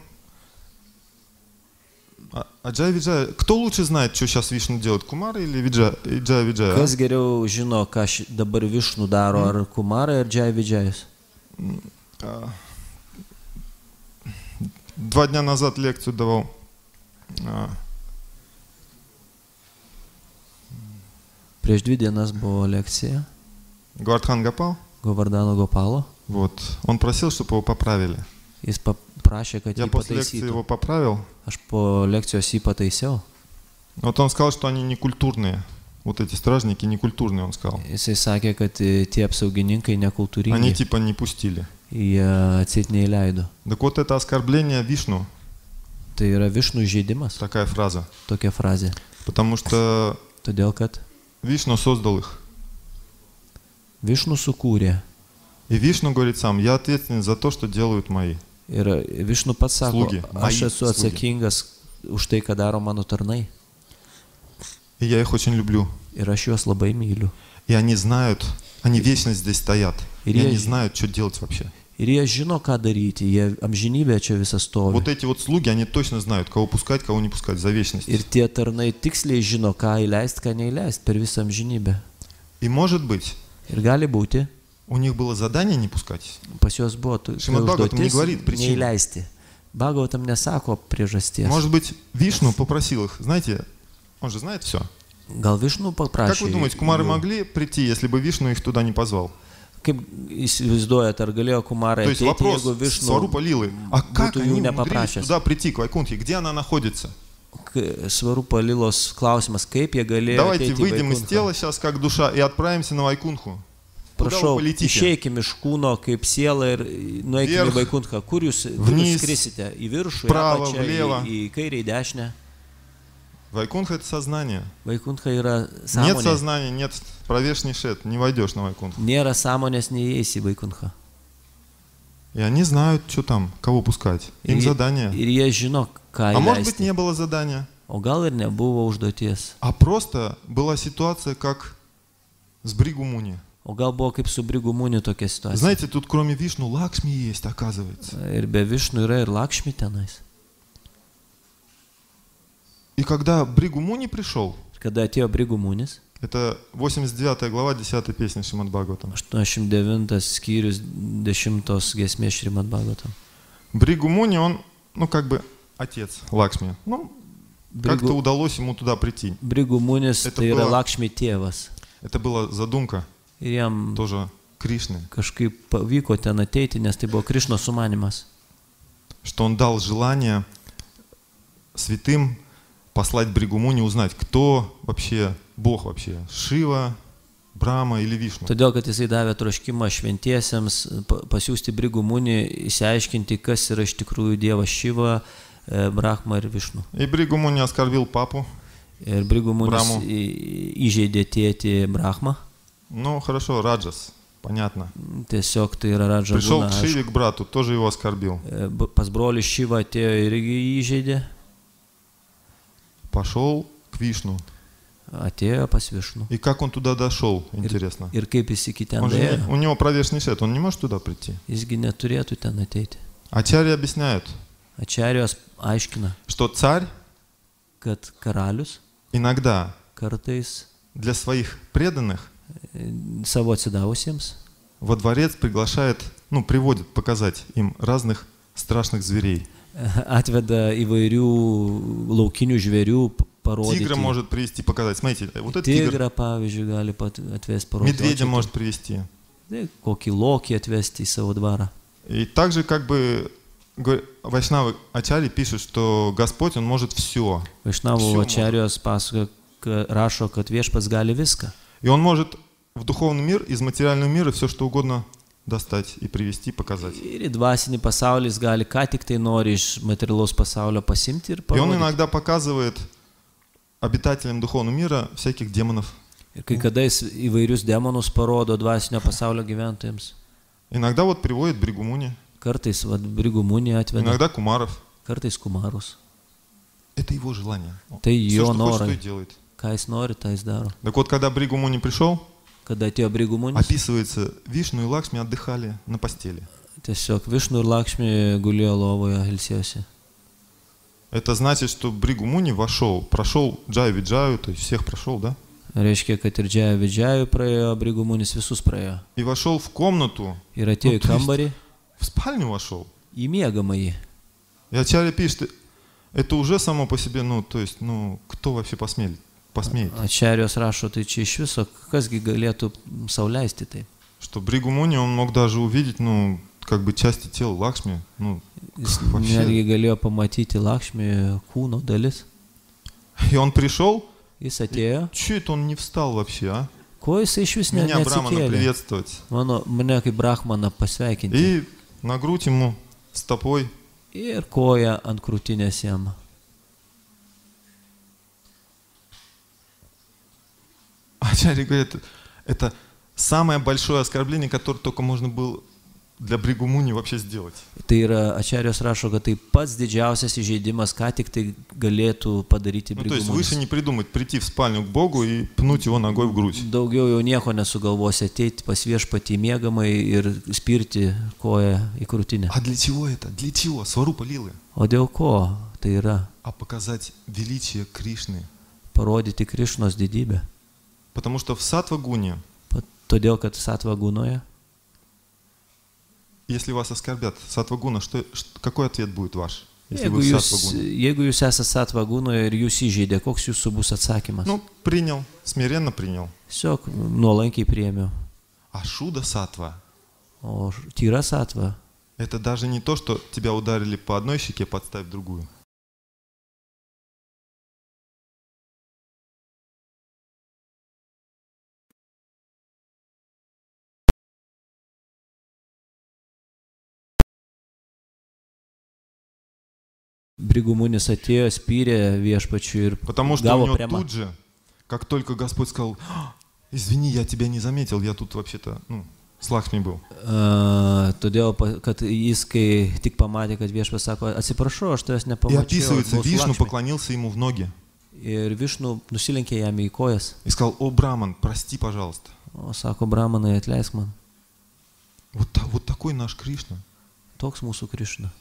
а, а Джая Виджая, кто лучше знает, что сейчас Вишну делает, Кумары или Виджа, и Джая Виджая? Kas geriau žino, ką ši- dabar Višnu daro, ar kumarai, ar Džiai vidžiais? А, Два дня назад лекцию давал а, Prieš dvi dienas buvo lekcija Гвардхан Гопал. Govardhano Gopalo. Вот. Он просил, чтобы его поправили. Jis paprašė, kad Я jį после лекции pataisytų. его поправил. Aš po lekcijos jį pataisiau. Вот он сказал, что они не культурные. Вот эти стражники не культурные, он сказал. Jisai sakė, kad e, tie apsaugininkai Они nekultūringi. типа не пустили. Jie atseit neįleido. Так вот это оскорбление Вишну, Tai yra Višnų žaidimas, такая фраза. tokia frazė. Потому что Todėl, kad Вишну создал их. Višnų sukūrė. И Вишну говорит сам, я ответственен за то, что делают мои. Ir Višnų pats sako, Slūgi, aš mai esu slūgi. atsakingas už tai, ką daro mano tarnai. И я их очень люблю. Ir aš juos labai myliu. И они знают, они вечно здесь стоят. И И я- они знают, что делать вообще. Ir jie žino, ką daryti, jie amžinybė čia visą stovi. Вот эти вот слуги, они точно знают, кого пускать, кого не пускать за вечность. Ir tie tarnai tiksliai žino, ką įleisti, ką neįleisti per visą amžinybę. И может быть, Ir gali būti, у них было задание не пускать. pas juos buvo tu- Šrimad ta Bhagavatam užduotis negovorit причину. neįleisti. Bhagavatam nesako priežasties. Может быть, Вишну попросил их, знаете, он же знает все. Gal Višnų paprašė. Как вы думаете, кумары jų. могли прийти, если бы Вишну их туда не позвал? Kaip įsivaizduojat, ar galėjo kumarai То есть ateiti, вопрос jeigu Višnų Сварупа Лилы, а как būtų jų они умудрились nepaprašęs? туда прийти, к Вайкунтхе? Где она находится? Svarupa Lilos klausimas, kaip jie galėjo Давайте ateiti į выйдем из Vaikunthą. тела сейчас как душа и отправимся на Вайкунтху. Куда вы Prašau, полетите? išeikime iš kūno kaip siela ir nueikime į Vierch, Vaikunthą. Kur jūs, kur vniz, jūs skrisite? Į viršų, į вправо, apačią, влево. į, į kairę, į dešinę. Вайкунтха — это сознание. Vaikunthą yra Нет sąmonė. сознания, нет провешний шет, не войдешь на Вайкунтху. Nėra sąmonės, neįeisi į Vaikunthą. И они знают, что там, кого пускать. Им Ir, задание. ir jie žino, ką А может быть, įleisti. не было задания. O gal ir nebuvo užduoties. А просто была ситуация, как с Бригу Муни. O gal buvo kaip su Brigumūniu tokia situacija. Знаете, тут кроме Вишну Лакшми есть, оказывается. Ir be Višnų yra ir Lakšmi tenais. И когда Бригу Муни пришел, Kada atėjo Brigumūnis, это восемьдесят девятая глава, десятая песня Шримад Бхагаватам. aštuoniasdešimt devintas skyrius dešimtos giesmės Šrimad Bhagavatam. Бригу Муни, он, ну, как бы отец Лакшми. Ну, как-то Brigu, удалось ему туда прийти. Brigumūnis Это tai yra было- Lakšmi tėvas. Это была задумка Ir jam тоже Кришны, kažkaip pavyko ten ateiti, nes tai buvo Krišnos sumanimas. что он дал желание святым послать Бригу Муни, узнать, кто вообще Бог вообще, Шива, Брама или Вишну. Todėl, kad jisai davė troškimą šventiesiems pa- pasiųsti Brigumūnį, įsiaiškinti, kas yra iš tikrųjų Dievas Šiva, e, Brahma ir Višnu. И Бригу-Муни оскорбил папу. Ir Brigumunis Brahmu. į- įžeidė tėtį Brahmą. Ну, хорошо, Раджас, понятно. Tiesiog tai yra Radža Пришел Guna. к Шиве, к брату, тоже его оскорбил. E, b- Pas brolį Šyvą atėjo irgi jį įžeidė. Пошел к Вишну. Atėjo pas Višnu. И как он туда дошел, интересно. Ir kaip jis iki ten Он же не- dėjo, у него провешенный шет, он не может туда прийти. jisgi neturėtų ten ateiti. Ачарьи объясняют, Ačiarijos aiškina, что царь kad karalius иногда kartais для своих преданных e, savo atsidavusiems во дворец приглашает, ну, приводит показать им разных страшных зверей. atveda įvairių laukinių žvėrių p- parodyti. Тигра может привести, показать. Смотрите, вот этот тигр. Tigrą, pavyzdžiui, gali pat- atvesti parodyti. Медведя O čia может привести. tai kokį lokį atvesti į savo dvarą. И также как бы говор- Вайшнавы Ачарьи пишут, что Господь, Он может все. Vaišnavų Всё ačiarijos pasakoja, ka- rašo, kad viešpats gali viską. И Он может в духовный мир, из материального мира все что угодно достать и привести, показать. Ir į dvasinį pasaulį jis gali ką tik tai nori iš materialaus pasaulio pasimti ir И Он parodyti. иногда показывает обитателям духовного мира всяких демонов. Ir kai kada jis įvairius demonus parodo dvasinio pasaulio gyventojams. Иногда вот приводит Бригу-Муни, Kartais vad Brigumūnį atveda, иногда Кумаров. kartais Kumarus. Это его желание. Tai Все, jo что хочет, то и norai. делает. Ką jis nori, tą jis daro. Так вот, когда Бригу-Муни пришел, Kada atėjo Brigumūnis, описывается, Вишну и Лакшми отдыхали на постели. tiesiog Višnu ir Lakšmi gulėjo lovoje, ilsėjosi. Это значит, что Бригу-Муни вошел, прошел Джаю-Виджаю, то есть всех прошел, да? Reiškia, kad ir Džiaja Vidžiajų praėjo, Brigumūnis visus praėjo. И вошел в комнату, Ir atėjo į Nu, tai jis- kambarį, в спальню вошел. į miegamąjį. И Ачарья пишет, это уже само по себе, ну, то есть, ну, кто вообще посмеет? посмеет? Ačiarijos rašo, tai čia iš viso, kasgi galėtų sauliaisti tai. Что Бригу-Муни, он мог даже увидеть, ну, как бы части тела Лакшми, ну, Jis вообще. netgi galėjo pamatyti Lakšmi kūno dalis. И он пришел, Jis atėjo, че это он не встал вообще, а? ko jis iš vis ne, Меня Брамана neatsikėlė. приветствовать. Mano, mane kaip Brahmaną pasveikinti. И на грудь ему стопой. Ir koja ant krūtinės jam. Ачарья говорит, это самое большое оскорбление, которое только можно было для Бригу-Муни вообще сделать. Tai yra, Ačiarijos rašo, kad tai pats didžiausias įžeidimas, ką tik tai galėtų padaryti Ну, то есть выше Brigumūnis. не придумать, прийти в спальню к Богу и пнуть его ногой в грудь. Daugiau jau nieko nesugalvosi ateiti pas viešpatį mėgamai ir spirti koją į krūtinę. А для чего это? Для чего? Сварупа Лилы. O dėl ko tai yra? А показать величие Кришны. Parodyti Krišnos didybę. Потому что в Сатвагуне, Pa- Todėl, kad Satvagūnoje, если вас оскорбят, Сатвагуна, что, что, какой ответ будет ваш? Если jeigu вы в jūs, Сатвагуне? jeigu jūs esate Satvagūnoje ir jūs įžeidė, koks jūsų bus atsakymas? Ну, принял, смиренно принял. Tiesiog nuolankiai priėmiau. А Шуда Сатва, O š- tyra Satva, это даже не то, что тебя ударили по одной щеке, подставь другую. Brigumūnis atėjo, spyrė viešpačiui ir Потому что у gavo него prema. тут же, как только Господь сказал, «А, извини, я тебя не заметил, я тут вообще-то, ну, с Лакшми был. Uh, todėl, pa- kad jis, kai tik pamatė, kad viešpas sako, atsiprašau, aš tavęs И nepamačiau. описывается, buvau su Вишну Lakšmi." поклонился ему в ноги Ir Višnu nusilenkė jam į kojas. и сказал, о, Браман, прости, пожалуйста. O sako, Brahmanai, atleisk man. Вот, та- вот такой наш Кришна. Toks mūsų Krišna.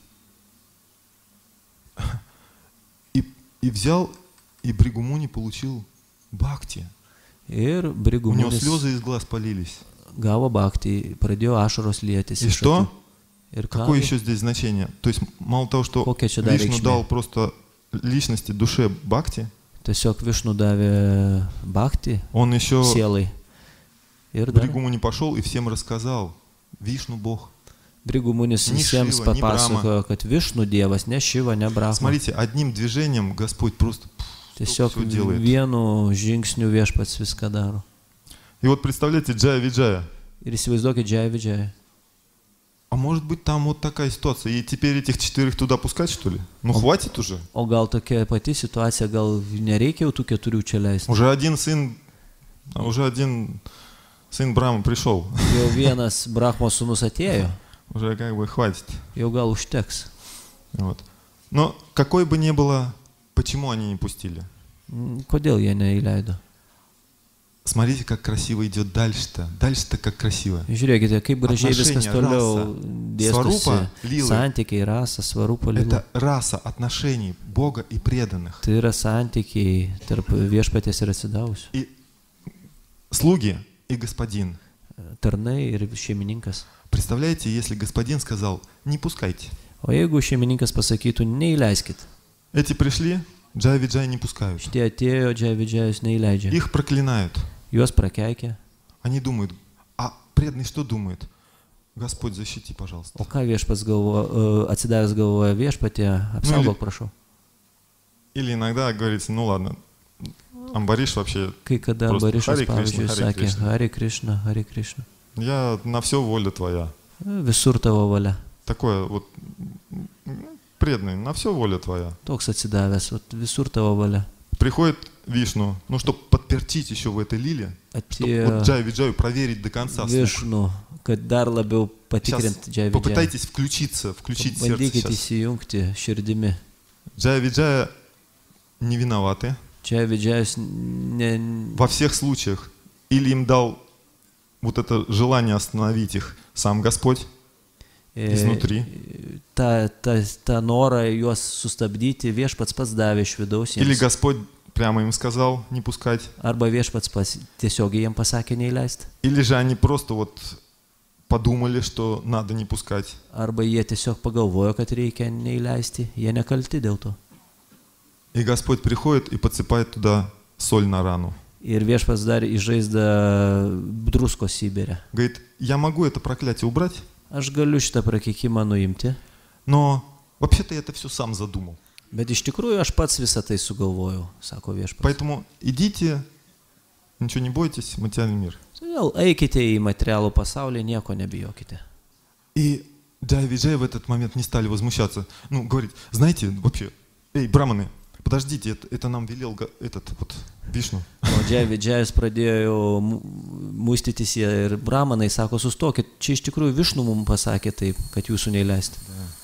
И, и взял, и Бригу-Муни получил бхакти. Ir У него Brigumūnis слезы из глаз полились. gavo bhaktį, pradėjo ašaros lietis. И iš что? akių. Ir ką? Какое еще здесь значение? То есть мало того, что Kokia čia dar Вишну reikšmė? дал просто личности, душе бхакти, Tiesiog Višnu davė bhaktį он еще sielai. Ir dar Бригу-Муни пошел и всем рассказал. Вишну Бог. Brigumūnis Ni visiems Šiva, ni papasakojo, kad Višnu Dievas, ne Šiva, ne Brahma. Смотрите, одним движением Господь просто пф, Tiesiog всё делает. vienu žingsniu viešpats viską daro. И вот представляете, Джая Виджая. Ir įsivaizduokit Džiai Vidžiai. а может быть там вот такая ситуация, и теперь этих четверых туда пускать, что ли? Ну хватит уже. O gal tokia pati situacija, gal nereikia jau tų keturių čia leisti. Уже один сын, уже один сын Брама пришел. Jau vienas Brahmo sūnus atėjo, Уже как бы хватит. jau gal užteks. Вот. Но какой бы ни было, почему они не пустили? Mm, Kodėl jie neįleido? Смотрите, как красиво идет дальше-то. Дальше-то как красиво. Žiūrėkite, kaip gražiai viskas Отношения, toliau rasa, dėstosi. svarupa, lilai. Santykiai, rasa, svarupa, lila. Это раса отношений Бога и преданных. Tai yra santykiai tarp viešpaties ir atsidavusių. И слуги, и господин. Tarnai ir šeimininkas. Представляете, если господин сказал, не пускайте. O jeigu šeimininkas pasakytų, neįleiskit. Эти пришли, Джай-Виджай не пускают. Šitie atėjo, džiavidžiajus neįleidžia. Их проклинают. Juos prakeikia. Они думают, а преданный что думает? Господь, защити, пожалуйста. O ką viešpats galvoja, atsidavęs galvoja, viešpatie, apsaugok, prašau. Или иногда говорится, ну ладно, Амбариш вообще, Kai kada Просто Ambarišas, Hare Krishna, pavyzdžiui, Hare sakė, Krishna. Hare Krishna, Hare Krishna. я на все воля твоя. Visur tavo valia. Такое вот м, преданный, на все воля твоя. Toks atsidavęs, vat visur tavo valia. Приходит Вишну, ну, чтобы подпертить еще в этой лиле, чтобы Atėjo вот Джай-Виджаю проверить до конца слух. Višnu, kad dar labiau Сейчас patikrinti džiavidžią. попытайтесь включиться, включить сердце Bandykite сейчас. įsijungti širdimi. Джай-Виджая не виноваты Džiavidžiajus ne, во всех случаях. Или им дал вот это желание остановить их сам Господь изнутри. tą, tą, tą norą juos sustabdyti viešpats pats davė iš vidaus Или jiems. Господь прямо им сказал не пускать. Arba viešpats pas, tiesiogiai jiems pasakė neįleisti. Или же они просто вот подумали, что надо не пускать. Arba jie tiesiog pagalvojo, kad reikia neįleisti. Jie nekalti dėl to. И Господь приходит и подсыпает туда соль на рану. Ir viešpats dar į žaizdą druskos įberia. Говорит, я могу это проклятие убрать, Aš galiu šitą prakeikimą nuimti, но вообще-то я это все сам задумал. bet iš tikrųjų aš pats visą tai sugalvojau, sako viešpats. Поэтому идите, ничего не бойтесь, материальный мир. Todėl eikite į materialų pasaulį, nieko nebijokite. И Джай-Виджай в этот момент не стали возмущаться. Ну, говорит, знаете, вообще, эй, браманы, подождите, это, это нам велел га- этот вот Вишну. O džiavidžiajus pradėjo jau mu- muistytis jie ir bramanai, sako, sustokit, čia iš tikrųjų Višnu mums pasakė taip, kad jūsų neįleisti.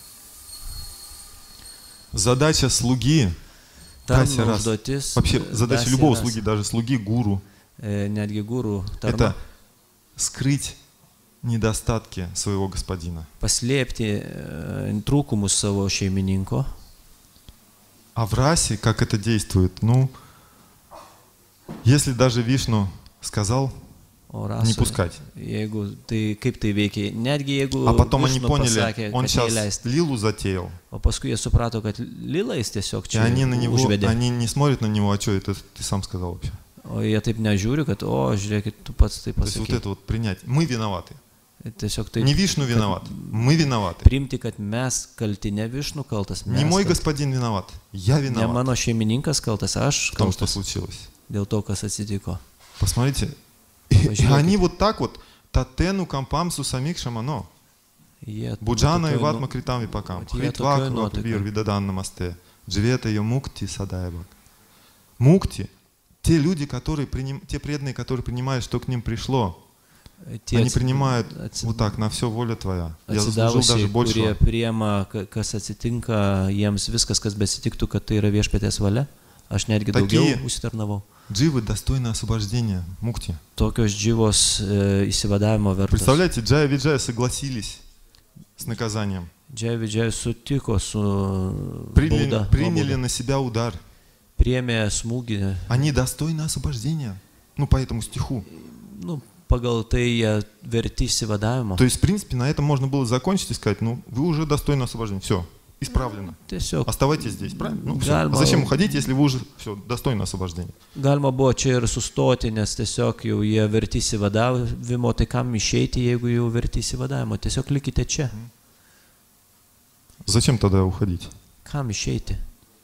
Задача слуги, Tarno Тася раз. užduotis, Вообще e, задача Dasya любого ras, слуги, даже слуги гуру, e, netgi gūrų tarno, это скрыть недостатки своего господина. paslėpti e, trūkumus savo šeimininko. А в расе, как это действует? Ну, если даже Вишну сказал O не rasoje, пускать, jeigu tai kaip tai veikia, netgi jeigu а потом они Višnu поняли, pasakė, он kad сейчас neįleisti, лилу затеял, o paskui jie suprato, kad lila jis tiesiog и čia они на него, užvedė. они не смотрят на него, а что это ты сам сказал вообще? O jie taip nežiūri, kad, o, žiūrėkit, tu pats tai То есть вот pasakė. это вот принять. Мы виноваты. Tiesiog tai Не Вишну виноват, мы виноваты. priimti, kad mes kalti, ne Višnu kaltas, mes Не мой kalti. господин виноват, я Ne виноват mano šeimininkas kaltas, aš в том, что kaltas случилось. dėl to, kas atsitiko. Посмотрите, и, и Пожалуйста. они вот так вот, татену кампам сусамик шамано, Jie буджана и tokioj ватма nu- критам випакам, вот я хритвак такой ноты, вир как- видадан намасте, дживета ее мукти садаебак. Мукти, те люди, которые приним, те преданные, которые принимают, что к ним пришло, tie они atsi- принимают atsi- вот так, на все воля твоя. Я заслужил даже atsidavusiai, kurie больше. priema, ka- kas atsitinka, jiems viskas, kas besitiktų, kad tai yra viešpatės valia. Aš netgi daugiau Tokie- užsitarnavau. Дживы достойны освобождения, мукти. Tokios dživos e, įsivadavimo vertos. Представляете, Джая Виджая согласились с наказанием. Džiavidžiai sutiko su Приняли, bauda. приняли nuobauda. на себя удар. Priėmė smūgį. Они достойны освобождения. Ну, по этому стиху. Nu, pagal tai jie verti įsivadavimo. То есть, в принципе, на этом можно было закончить и сказать, ну, вы уже достойны освобождения. Все, исправлено. Tiesiog Оставайтесь здесь, правильно? Ну, всё. Galima- А зачем уходить, если вы уже все, достойны освобождения? galima buvo čia ir sustoti, nes tiesiog jau jie verti įsivadavimo, tai kam išeiti, jeigu jau verti įsivadavimo. Tiesiog likite čia. Зачем тогда уходить? Kam išeiti?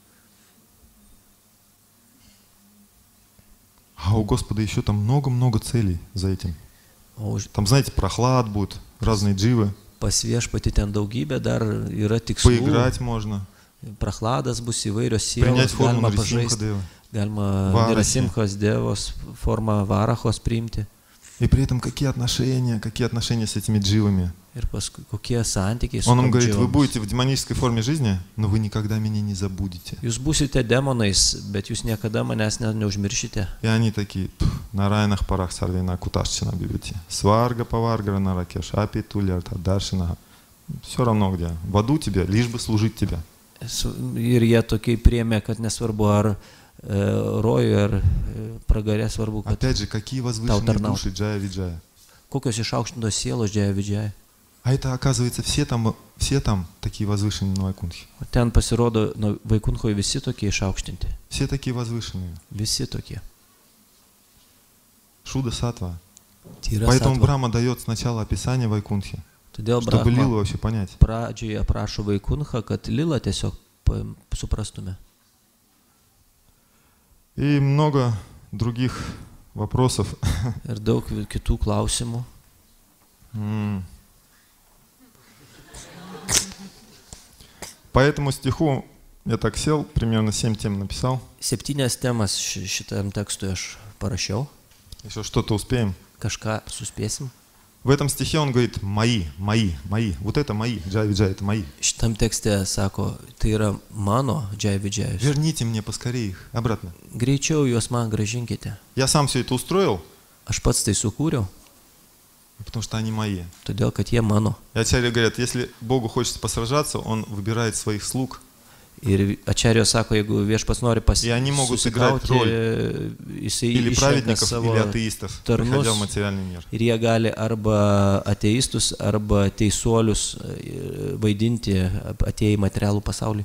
А у Господа еще там много-много целей за этим. O už, Там, знаете, прохлад будет, разные дживы. Pas viešpatį ten daugybė dar yra tikslų. Поиграть можно. Prachladas bus įvairios Принять sielos, форму galima Нарисимха pažaisti, Девы. galima Varahi. Nirasimchos Devos formą Varachos priimti. И при этом какие отношения, какие отношения с этими дживами. Ir paskui kokie santykiai su Он им tom говорит, вы džioms. будете в демонической форме жизни, но вы никогда меня не забудете. Jūs būsite demonais, bet jūs niekada manęs ne, neužmiršite. И они такие, «Пф, на райнах парах сарвина куташчина бибити. Сварга поварга на ракеш, апи туляр тадашина. Все равно где. В аду тебе, лишь бы служить тебе. Su- Ir jie tokiai priėmė, kad nesvarbu ar e, rojui, ar e, pragarė, svarbu, kad Опять же, какие возвышенные тарнал. души Джая Виджая. kokios išaukštintos sielos džiai vidžiai. А это, оказывается, все там, все там такие возвышенные на Вайкунтхе. O ten pasirodo, nu, Vaikunchoje visi tokie išaukštinti. Все такие возвышенные. Visi tokie. Шуда Сатва. Tyra Поэтому satva. Брахма дает сначала описание Вайкунтхи, Todėl чтобы Brahma Лилу вообще понять. pradžioje aprašo Vaikunchą, kad Lilą tiesiog pa- suprastume. И много других вопросов. Ir daug vi- kitų klausimų. М. По этому стиху я так сел, примерно семь тем написал. Septynias temas ši- šitam tekstui aš parašiau. Еще что-то успеем. Kažką suspėsim. В этом стихе он говорит «мои, мои, мои». Вот это мои, Джай Виджай, это мои. Šitam tekste sako, tai yra mano džiai vidžiajus. Верните мне поскорее их обратно. Greičiau juos man gražinkite. Я сам все это устроил, Aš pats tai sukūriau, потому что они мои. todėl kad jie mano. И ачарья говорят, если Богу хочется посражаться, Он выбирает своих слуг. Ir Ačarijos sako, jeigu viešpats nori И они могут сыграть pasikrauti, jisai Или išrenka праведников, savo или атеистов, tarnus. приходя в материальный мир. Ir jie gali arba ateistus, arba teisuolius e, vaidinti atėję į materialų pasaulį.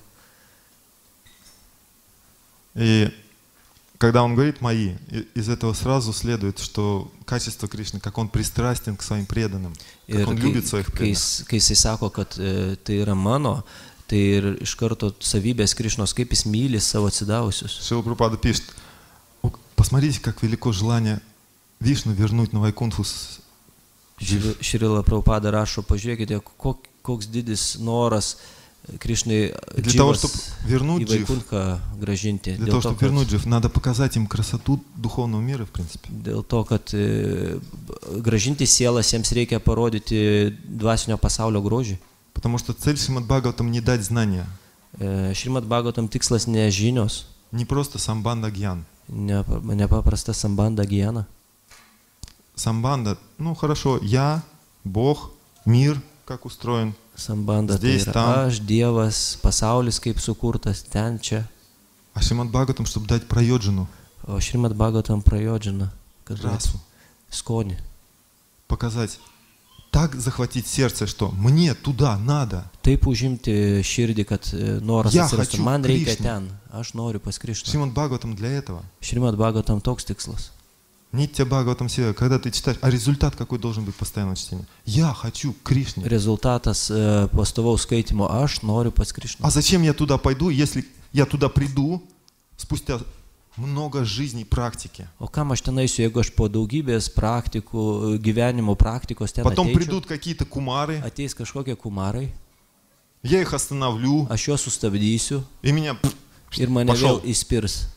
И когда он говорит «мои», и- из этого сразу следует, что качество Кришны, как он пристрастен к своим преданным, как Ir он kai, любит своих kai, преданных. jis- kai jisai sako, kad e, tai yra mano, tai ir iš karto savybės Krišnos, kaip jis myli savo atsidavusius. Шрила Прабхупада пишет, «О, посмотрите, как велико желание Вишну вернуть на Вайкунтху с- Šri- Šrila Prabhupada rašo, pažiūrėkite, kok, koks didis noras Krišnai И для того, dživas чтобы į вернуть Джив, Vaikunchą gražinti. для Dėl того, to, чтобы kad, вернуть Джив, надо показать им красоту духовного мира, в принципе. dėl to, kad e, gražinti sielas jiems reikia parodyti dvasinio pasaulio grožį. Потому что цель Шримад Бхагаватам не дать знания, Šrimat Bhagavatam tikslas ne žinios, не просто самбанда гьян. ne, nepaprasta sambanda gyjana. Самбанда, ну хорошо, я, Бог, мир, как устроен. Sambanda tai Здесь, yra там. aš, Dievas, pasaulis kaip sukurtas, ten čia. А Шримад Бхагаватам, чтобы дать прайоджину, O Šrimat Bhagavatam prajodžina, kad расу, skonį. показать, так захватить сердце, что мне туда надо. Taip užimti širdį, kad e, noras Ja atsirastų. хочу Man reikia Krishną. ten, aš noriu pas Krišną. Шримад Бхагаватам для этого. Šrimat Bhagavatam toks tikslas. Нитья Бхагаватам Сева, когда ты читаешь, а результат какой должен быть постоянного чтения? Я хочу к Кришне. Rezultatas e, pastovaus skaitimo, aš noriu pas Krišną. А зачем я туда пойду, если я туда приду спустя много жизней практики? O kam aš ten eisiu, jeigu aš po daugybės praktikų, gyvenimo praktikos ten Потом ateičiau, придут какие-то кумары, ateis kažkokie kumarai, я их остановлю, aš juos sustabdysiu и меня пф, ir mane пошел. vėl įspirs.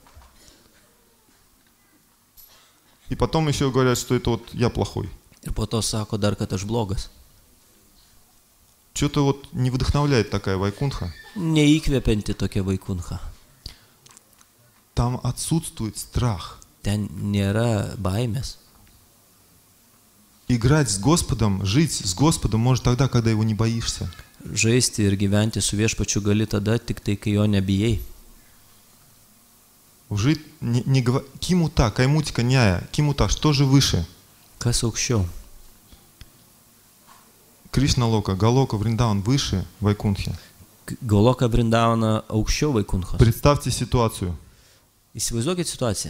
И потом еще говорят, что это вот я плохой. Ir po to sako dar, kad aš blogas. Что-то вот не вдохновляет такая Вайкунтха. Neįkvepianti tokia Vaikuncha. Там отсутствует страх. Ten nėra baimės. Играть с Господом, жить с Господом можно тогда, когда его не боишься. Žaisti ir gyventi su viešpačiu gali tada, tik tai, kai jo nebijai. Жить не, не гова- Кимута, каймутика няя, кимута, что же выше? Kas aukščiau? Кришна Лока, Галока, Вриндаван выше Вайкунтхи. Goloka Brindavana aukščiau Vaikunchos. Представьте ситуацию. Įsivaizduokit situaciją.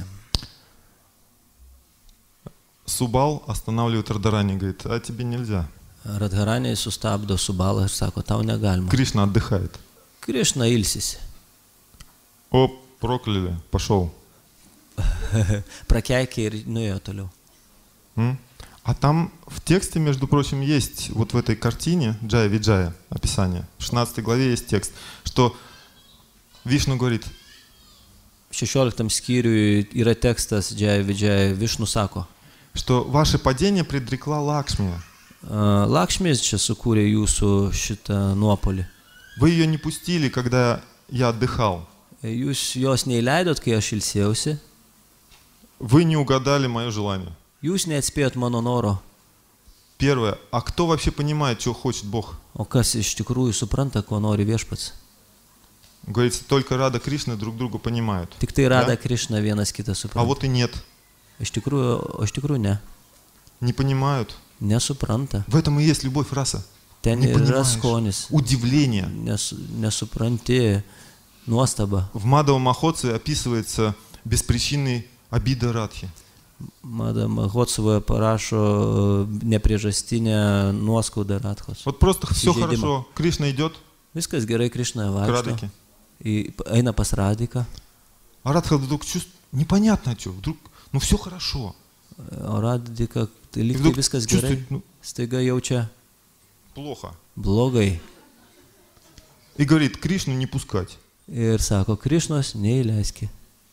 Субал останавливает Радарани, говорит, а тебе нельзя. Radharaniai sustabdo Subalą ir sako, tau negalima. Кришна отдыхает. Krišna ilsisi. О, прокляли, пошел. Prakeikė ir nuėjo toliau. М? А там в тексте, между прочим, есть вот в этой картине Джая Виджая описание. В шестнадцатой главе есть текст, что Вишну говорит, šešioliktam skyriui yra tekstas Džaya Vidžaya, Višnu sako, что ваше падение предрекла Лакшми. "A, Lakšmis čia sukūrė jūsų šitą nuopolį. Вы ее не пустили, когда я отдыхал. Jūs jos neįleidot, kai aš ilsėjausi. Вы не угадали мое желание. Jūs neatspėjot mano noro. Первое. А кто вообще понимает, чего хочет Бог? O kas iš tikrųjų supranta, ko nori viešpats? Говорится, только Рада Кришна друг друга понимают. Tik tai Да? Rada Krišna vienas kitą А supranta. вот и нет. Iš tikrųjų, o iš tikrųjų ne. Не понимают. Nesupranta. В этом и есть любовь раса. Ten Не yra понимаешь. skonis. Удивление. Nes, nesupranti nuostaba. В Мадава Махотсе описывается беспричинный обида Радхи. Mada Mahotsovoje parašo nepriežastinę nuoskaudą Radhos. Вот просто все Įžeidimą. хорошо. Кришна идет Viskas gerai, Krišna к vaikšto. Радхике. į- Eina pas Radiką. А Радха вдруг чувствует, непонятно что, вдруг, ну все хорошо. O Radika, tai И lyg tai вдруг viskas gerai. чувствует, ну, Staiga jaučia плохо. blogai. И говорит, Кришну не пускать. Ir sako, Krišnos neįleiski.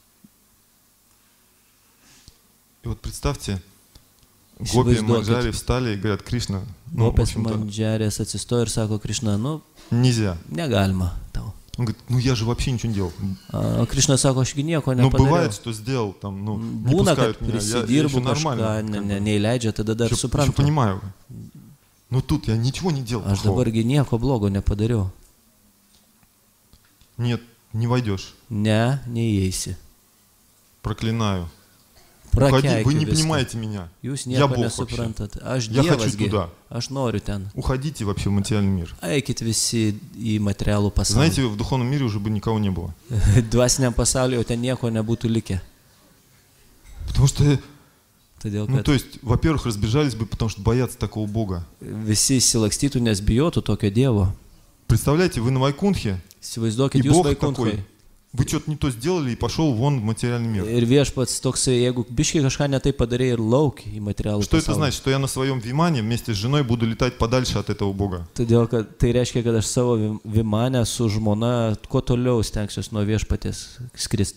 И вот представьте, Гопи и Манджари встали и говорят, Кришна, ну, в Gopės общем-то, Mandžarės atsistoja ir sako, Krišna, nu, нельзя. negalima tau. Он говорит, ну я же вообще ничего не делал. O Krišna sako, ašgi nieko Ну бывает, nepadariau. что сделал, там, ну, не Būna, kad пускают меня, я, я еще prisidirbu kažką, нормально, ne, как ne, бы, neįleidžia, tada dar еще, еще suprantu. понимаю. Но тут я ничего не делал. Aš плохого. dabargi nieko blogo nepadariau. Нет, не войдешь. Ne, neįeisi. Проклинаю. Уходи, вы не Prakeikiu viską. понимаете меня. Jūs Я nieko Бог вообще. nesuprantat. Aš Я хочу Dievasgi. туда. Aš noriu ten. Уходите вообще в материальный мир. Eikit visi į materialų pasaulį. Знаете, в духовном мире уже бы никого не было. Dvasiniam pasaulyje jau ten nieko nebūtų likę. Потому что, Todėl, ну kad то есть, во-первых, разбежались бы, потому что боятся такого Бога. visi įsilakstytų, nes bijotų tokio Dievo. Представляете, вы на Вайкунтхе, Įsivaizduokit, и jūs Бог Vaikunthai. такой, вы что-то не то сделали и пошел вон в материальный мир. Ir viešpats toksai, jeigu biškiai kažką netai padarė ir lauk į materialų Что это pasaulį. значит? Что я на своем Вимане вместе с женой буду летать подальше от этого Бога. Todėl, kad tai reiškia, kad aš savo vim- vimanę su žmona kuo toliau stengsiuosi nuo viešpaties skristi.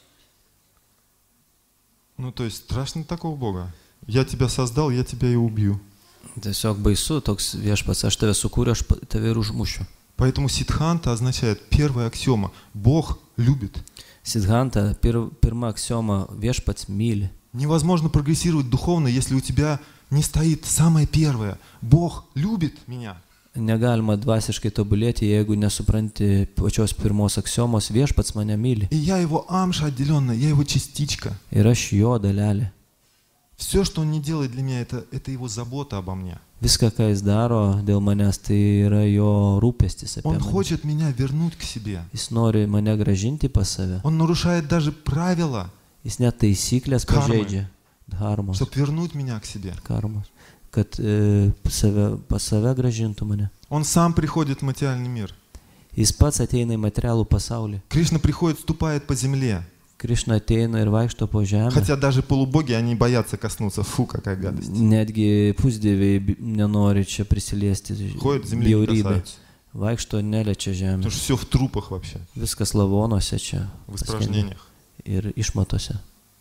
Ну то есть, страшно такого Бога. Я тебя создал, я тебя и убью. Tiesiog baisu toks viešpats, aš tave sukūriau, aš pa- tave ir užmušiu. Поэтому сиддханта означает первая аксиома. Бог любит. Sidhanta, pir, pirma aksioma, viešpats myli. Невозможно прогрессировать духовно, если у тебя не стоит самое первое. Бог любит меня. Negalima dvasiškai tobulėti, jeigu nesupranti pačios pirmos aksiomos, viešpats mane myli. И я его амша отделенная, я его частичка. Ir aš jo dalelė. Все, что он не делает для меня, это, это его забота обо мне. Viską, ką jis daro dėl manęs, tai yra jo rūpestis apie Он mane. хочет меня вернуть к себе. Jis nori mane gražinti pas save. Он нарушает даже правила, Jis net taisyklės Karmai. pažeidžia. Dharmos, чтобы вернуть меня к себе. karmos. Kad e, save, pas save gražintų mane. Он сам приходит в материальный мир. Jis pats ateina į materialų pasaulį. Кришна приходит, ступает по земле. Krišna ateina ir vaikšto po žemę. Хотя даже полубоги, они боятся коснуться. Фу, какая гадость. Netgi pusdieviai bi- nenori čia prisiliesti. Ходят, земли не Bjaurybė. касаются. Vaikšto neliečia žemę. Потому что все в трупах вообще, Viskas lavonuose čia. в paskendę. испражнениях. Ir išmatose.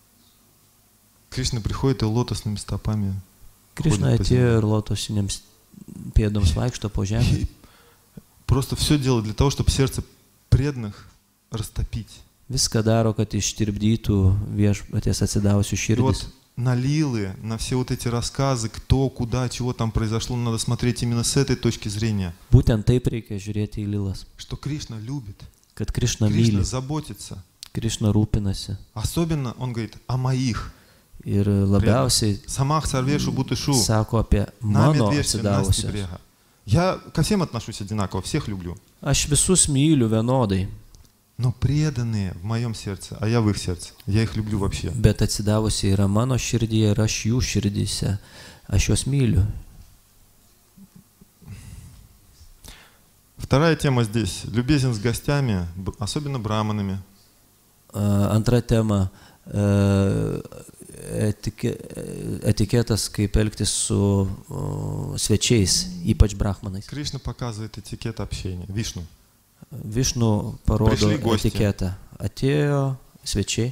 Кришна приходит и лотосными стопами. Krišna ходит по земле. atėjo ir lotosinėms pėdoms vaikšto po žemę. И просто все делает для того, чтобы сердце преданных растопить. Viską daro, kad ištirpdytų viešpaties atsidavusių И širdis. вот на лилы, на все вот эти рассказы, кто, куда, чего там произошло, надо смотреть именно с этой точки зрения, Būtent taip reikia žiūrėti į lilas. что Кришна любит, Kad Krišna Кришна myli, заботится. Krišna rūpinasi. Особенно, он говорит, о моих. Ir labiausiai Самах сарвешу бутышу, sako apie нами mano двести насти atsidavusius. брега. Я ко всем отношусь одинаково, всех люблю. Aš visus myliu vienodai, Но преданные в моем сердце, а я в их сердце, я их люблю вообще. bet atsidavusiai yra mano širdyje ir aš jų širdyse. Aš juos myliu. Вторая тема здесь. Любезен с гостями, б- особенно браманами. A, Antra tema. e, etike, etiketas, kaip elgtis su o, svečiais, ypač brahmanais. Кришна показывает этикет общения. Вишну. Višnu parodo Prišli gosti. etiketą. Atėjo svečiai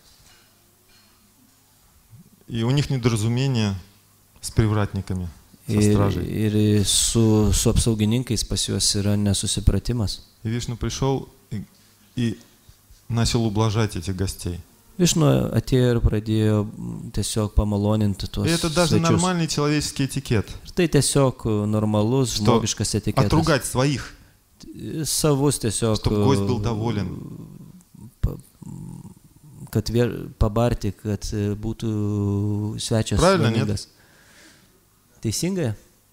И у них недоразумение с привратниками, со ir, стражей. ir su, su apsaugininkais pas juos yra nesusipratimas. И Вишну пришел и, и начал ублажать этих гостей. Višnu atėjo ir pradėjo tiesiog pamaloninti tuos И это даже svečius. нормальный человеческий этикет. Ir tai tiesiog normalus Что žmogiškas etiketas. отругать своих, Savus tiesiog, чтобы гость был доволен. pa- kad vėl pabarti, kad e, būtų svečias Правильно, нет? laimingas. Teisingai?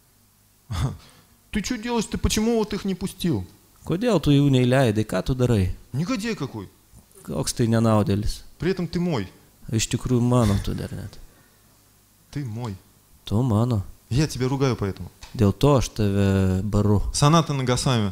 Ты что делаешь? Ты почему вот их не пустил? Kodėl tu jų neįleidai? Ką tu darai? Негодяй какой. Koks tai nenaudėlis? При этом ты мой. Iš tikrųjų mano tu dar net. Ты мой. Tu mano. Я тебя ругаю поэтому. Dėl to aš tave baru. Санатана Госвами.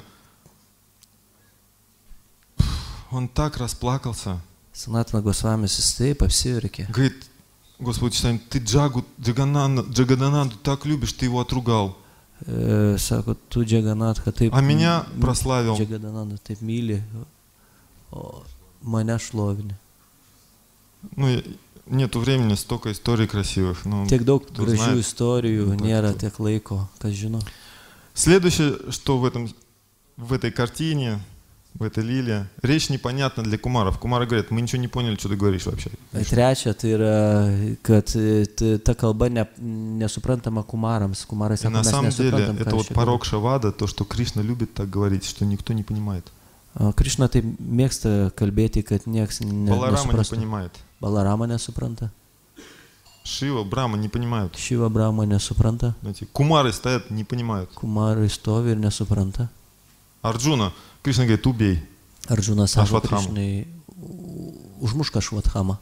Он так расплакался. Sanatana Gosvamis jis taip apsiverkė. Говорит, Господи, Читание, ты Джагу, Джагананду, Джагадананду так любишь, ты его отругал. E, sako, tu Džaganatha taip. А меня прославил. Džaganatha taip myli, o mane šlovinė. Ну, я- нету времени, столько историй красивых. Ну, Tiek daug кто gražių знает. istorijų, Ну, так nėra кто- tiek laiko, kas žino. Следующее, что в, этом, в этой картине, в этой лиле, речь непонятна для кумаров. Кумары говорят, мы ничего не поняли, что ты говоришь вообще. Trečia, tai yra, kad e, t- ta kalba ne, nesuprantama kumarams. Kumarai И sako, на mes самом деле nesuprantam, это ką вот aš čia порок Шавада, то, что Кришна любит так говорить, что никто не понимает. kalbu. Krišna tai mėgsta kalbėti, kad niekas ne, Баларама не nesuprastų. понимает. Balarama nesupranta, Шива, Брама не понимают. Šiva Brahma nesupranta, Знаете, кумары стоят, не понимают. Kumarai stovi ir nesupranta. Arджуна, Кришна говорит, убей. Arjuna sako Ašvathamą. Krišnai, užmušk Ašvathamą.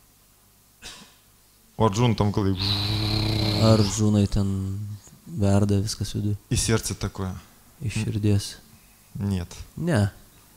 У Арджуна там говорит, Arjunai ten verda viskas viduje, и сердце такое. iš širdies. Нет. Ne.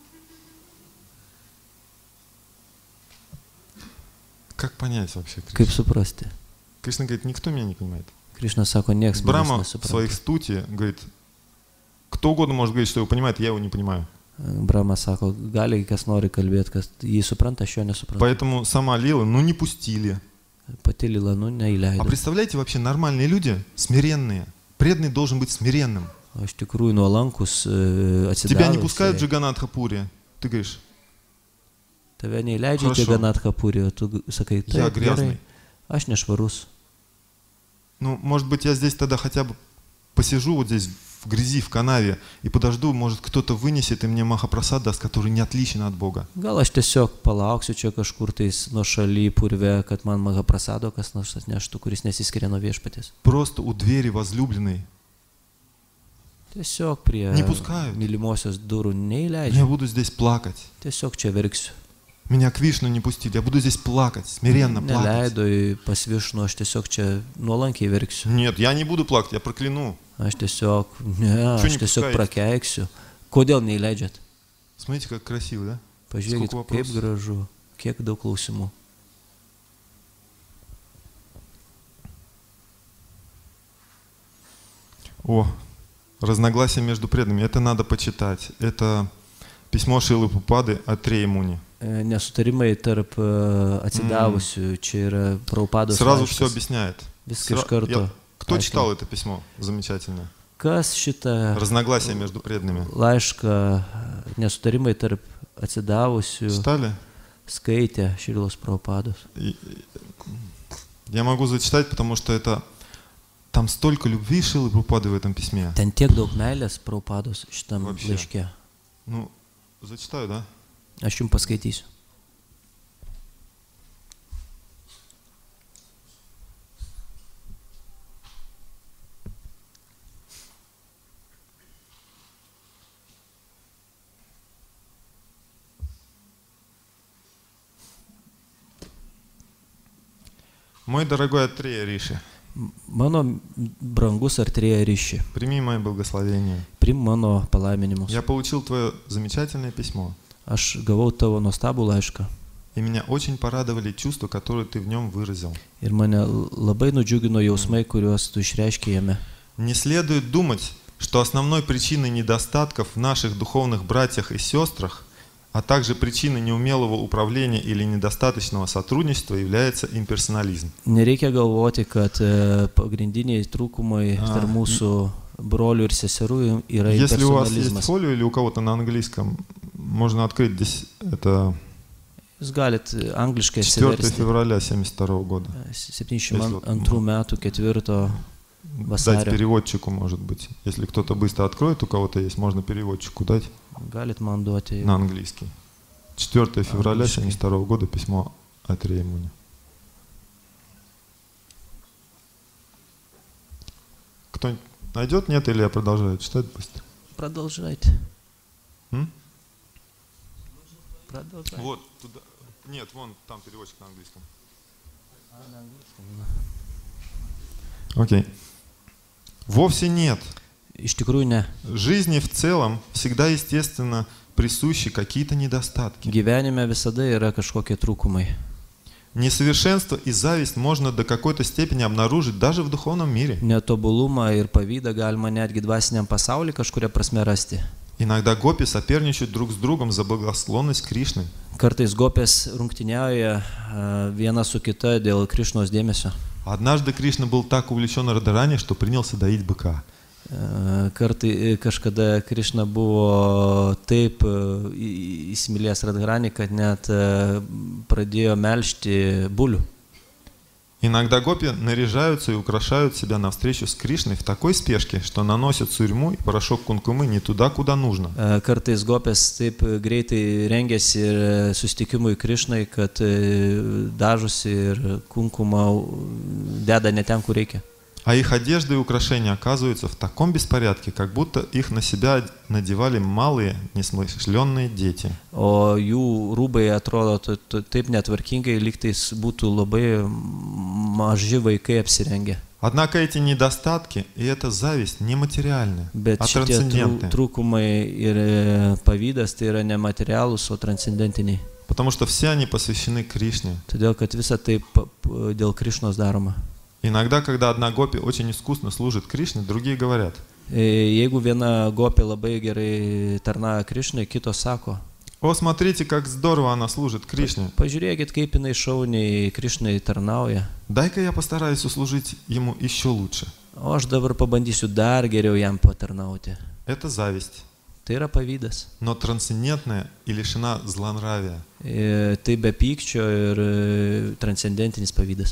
Как понять вообще Kaip Кришну? suprasti? Кришна говорит, никто меня не понимает. Krišna sako, niekas Брама manęs в своих nesupranta. стути говорит, кто угодно может говорить, что его понимает, я его не понимаю. Brahma sako, gali kas nori kalbėti, kas jį supranta, aš jo nesuprantu. Поэтому сама Лила, ну не пустили. Pati Lila, nu, А neįleido. представляете, вообще нормальные люди, смиренные. Преданный должен быть смиренным. O iš tikrųjų nuolankus e, Тебя не пускают в atsidavę. Джаганатха Пури. Ты говоришь, Tave neįleidžia Хорошо. į Džaganatha Purį, o tu g- sakai, я taip, грязный. gerai, aš nešvarus. Ну, может быть, я здесь тогда хотя бы посижу вот здесь в грязи, в канаве и подожду, может, кто-то вынесет и мне Махапрасад даст, который не отличен от Бога. Gal aš tiesiog palauksiu čia kažkur tais nuo šaly purve, kad man Mahaprasado kas nors atneštų, kuris nesiskiria nuo viešpatės. Просто у двери возлюбленной. Tiesiog prie Не пускают. mylimosios durų Я neįleidžia. буду здесь плакать. Tiesiog čia verksiu. Меня к Вишну не пустили. Я буду здесь плакать, смиренно плакать. Neleido į pasvišnų, aš tiesiog čia nuolankiai verksiu. Нет, я не буду плакать, я прокляну. Aš tiesiog, ne, Čo aš tiesiog nepuskai? prakeiksiu. Kodėl neįleidžiat? Смотрите, как красиво, да? Pažiūrėkit, Сколько kaip вопросов. gražu, kiek daug klausimų. О, разногласия между преданными. Это надо почитать. Это письмо Шилы Пупады от Реи Муни. E, Nesutarimai tarp e, atsidavusių, čia yra Prabhupados Сразу все laiškas. объясняет. Viską Сра- iš karto. Я- Кто aiškina. читал это письмо? Замечательно. Kas šitą Разногласия между преданными. laišką nesutarimai tarp atsidavusių Читали? skaitė Šrilos Prabhupados? И- и- Я могу зачитать, потому что это там столько любви Шилы Прабхупады в этом письме. Ten tiek daug meilės Prabhupados šitam Вообще. laiške. Ну, зачитаю, да? Aš jums paskaitysiu. Мой дорогой Атрея Риши, Mano brangus artrėja ryši. прими мое благословение. Prim mano palaiminimus. Я получил твое замечательное письмо. Aš gavau tavo nuostabų laišką. И меня очень порадовали чувства, которые ты в нем выразил. Ir mane labai nudžiugino jausmai, kuriuos tu išreiškei jame. Не следует думать, что основной причиной недостатков в наших духовных братьях и сестрах, а также причиной неумелого управления или недостаточного сотрудничества является имперсонализм. Nereikia galvoti, kad pagrindiniai trūkumai tarp mūsų brolių ir seserų yra impersonalizmas. Если у вас есть фолио или у кого-то на английском, можно открыть здесь это Jūs galit angliškai четвёртое февраля семьдесят второго года. septyniasdešimt antrų metų ketvirto Дать vasario. переводчику, может быть. Если кто-то быстро откроет, у кого-то есть, можно переводчику дать Galit man duoti. на английский. четвёртое февраля Английский. семьдесят второго года письмо от Реймуни. Кто-нибудь найдет? Нет? Или я продолжаю читать быстро? Продолжайте. М? Продолжайте. Вот туда. Нет, вон там переводчик на английском. Окей. Вовсе нет. Iš tikrųjų ne. Жизни в целом всегда, естественно, присущи какие-то недостатки. Gyvenime visada yra kažkokie trūkumai. Несовершенство и зависть можно до какой-то степени обнаружить даже в духовном мире. Netobulumą ir pavydą galima netgi dvasiniam pasaulyje kažkuria prasme rasti. Иногда гопи соперничают друг с другом за благосклонность Кришны. Kartais gopės rungtyniauja e, viena su kita dėl Krišnos dėmesio. Однажды Кришна был так увлечен Радарани, что принялся доить быка. E, Kartai kažkada Krišna buvo taip e, į- įsimylėjęs Radharani, kad net e, pradėjo melžti bulių. Иногда гопи наряжаются и украшают себя на встречу с Кришной в такой спешке, что наносят сурьму и порошок кункумы не туда, куда нужно. E, Kartais gopės taip greitai rengiasi ir susitikimui Krišnai, kad e, dažosi ir kunkumą deda ne ten, kur reikia. А их одежды и украшения оказываются в таком беспорядке, как будто их на себя надевали малые, несмышленные дети. O jų rūbai atrodo t- t- taip netvarkingai, lygtais būtų labai maži vaikai apsirengę. Однако эти недостатки и эта зависть нематериальны, Bet а šitie trū- трансцендентны. trūkumai ir e, pavydas tai yra nematerialūs, o transcendentiniai. Потому что все они посвящены Кришне. Todėl, kad visa tai pa- p- dėl Krišnos daroma. Иногда, когда одна гопи очень искусно служит Кришне, другие говорят: E, Jeigu viena gopė labai gerai tarnauja Krišnai, kitos sako, «О, смотрите, как здорово она служит Кришне. pažiūrėkit, kaip jinai šauniai Krišnai tarnauja. Дай-ка я постараюсь услужить ему еще лучше». O aš dabar pabandysiu dar geriau jam patarnauti. Это зависть, Tai yra pavydas. но трансцендентная и лишена злонравия. E, Tai be pykčio ir e, transcendentinis pavydas.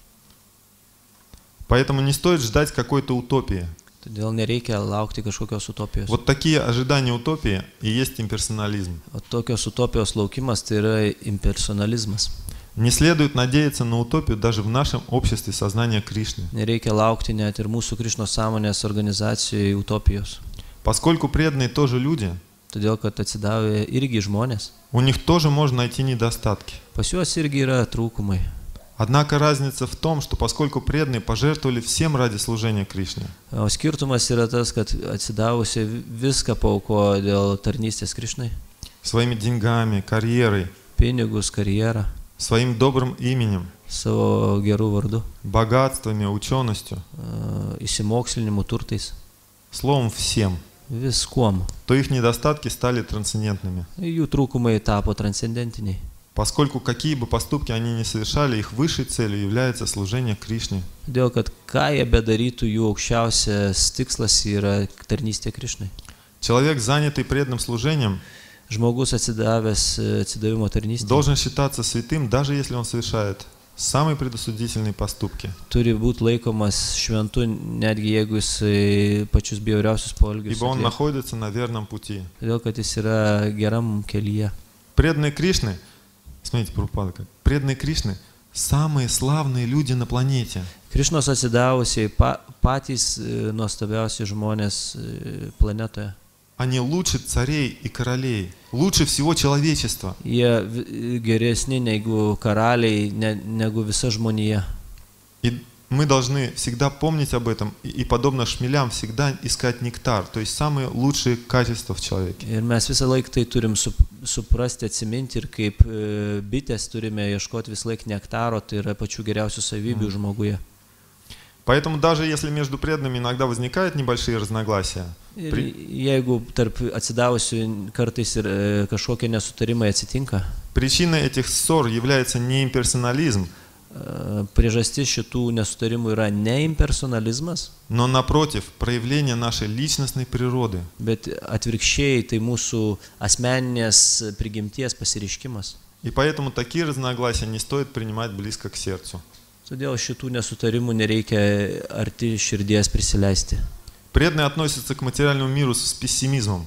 Поэтому не стоит ждать какой-то утопии. Todėl nereikia laukti kažkokios utopijos. Вот такие ожидания утопии и есть имперсонализм. O tokios utopijos laukimas tai yra impersonalizmas. Не следует надеяться на утопию даже в нашем обществе сознания Кришны, Nereikia laukti net ir mūsų Krišnos sąmonės organizacijoje utopijos. поскольку преданные тоже люди, Todėl, kad atsidavė irgi žmonės. у них тоже можно найти недостатки. Pas juos irgi yra trūkumai. Однако разница в том, что поскольку преданные пожертвовали всем ради служения Кришне, O skirtumas yra tas, kad atsidavusi viską paaukojo dėl tarnystės Krišnai. своими деньгами, карьерой, Pinigus, karjerą, своим добрым именем, savo gerų vardų, богатствами, ученостью, e, įsimokslinimu, turtais, словом всем, viskuom. то их недостатки стали трансцендентными. Jų trūkumai tapo transcendentiniai. Поскольку какие бы поступки они ни совершали, их высшей целью является служение Кришне. Todėl, kad ką jie bedarytų, jų aukščiausias tikslas yra tarnystė Krišnai. Человек, занятый преданным служением, Žmogus atsidavęs e, atsidavimo tarnystė должен считаться святым, даже если он совершает самые предосудительные поступки. turi būti laikomas šventu, netgi jeigu jis pačius bjauriausius poelgius Ибо он atlieka. находится на верном пути. Todėl, kad jis yra geram kelyje. Преданные Кришны, смотрите, Прабхупада, как преданные Кришны самые славные люди на планете. Krišnos atsidavusiai pa, patys e, nuostabiausi žmonės e, planetoje. Они лучше царей и королей, лучше всего человечества. Jie vi- geresni negu karaliai, ne, negu visa žmonija. И мы должны всегда помнить об этом и, и подобно шмелям всегда искать нектар, то есть самые лучшие качества в человеке. Ir mes visą laiką tai turim sup, suprasti, atsiminti ir kaip e, bitės turime ieškoti visą laiką nektaro, tai yra pačių geriausių savybių mm. žmoguje. Поэтому даже если между преданными иногда возникают небольшие разногласия, Ir при... jeigu tarp atsidavusių kartais ir e, kažkokie nesutarimai atsitinka, причиной этих ссор является не имперсонализм, e, priežastis šitų nesutarimų yra ne impersonalizmas, но напротив, проявление нашей личностной природы. bet atvirkščiai tai mūsų asmeninės prigimties pasireiškimas. И поэтому такие разногласия не стоит принимать близко к сердцу. Todėl šitų nesutarimų nereikia arti širdies prisileisti. Преданные относятся к материальному миру с пессимизмом.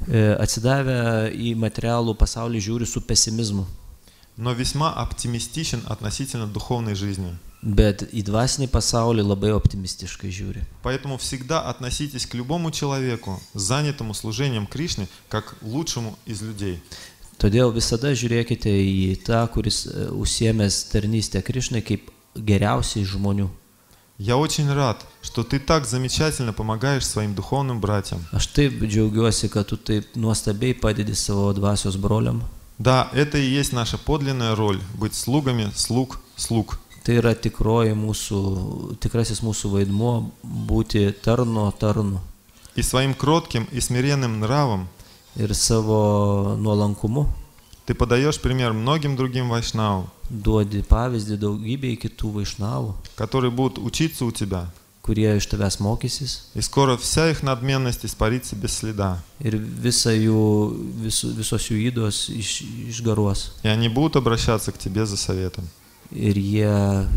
Atsidavę į materialų pasaulį žiūri su pesimizmu. Но весьма оптимистичен относительно духовной жизни. Bet į dvasinį pasaulį labai optimistiškai žiūri. Поэтому всегда относитесь к любому человеку, занятому служением Кришне, как к лучшему из людей. Todėl visada žiūrėkite į tą, kuris užsiėmęs tarnystę Krišnai, kaip geriausiai žmonių. Я очень рад, что ты так замечательно помогаешь своим духовным братьям. Aš taip džiaugiuosi, kad tu taip nuostabiai padedi savo dvasios broliam. Да, это и есть наша подлинная роль – быть слугами, слуг, слуг. Tai yra tikroji mūsų, tikrasis mūsų vaidmuo būti tarno tarnu. И своим кротким и смиренным нравом Ir savo nuolankumu ты подаешь пример многим другим вайшнавам, duodi pavyzdį daugybei kitų vaišnavų, которые будут учиться у тебя. kurie iš tavęs mokysis. И скоро вся их надменность испарится без следа. Ir visa jų, vis, visos jų įdos iš, išgaruos. И они будут обращаться к тебе за советом. Ir jie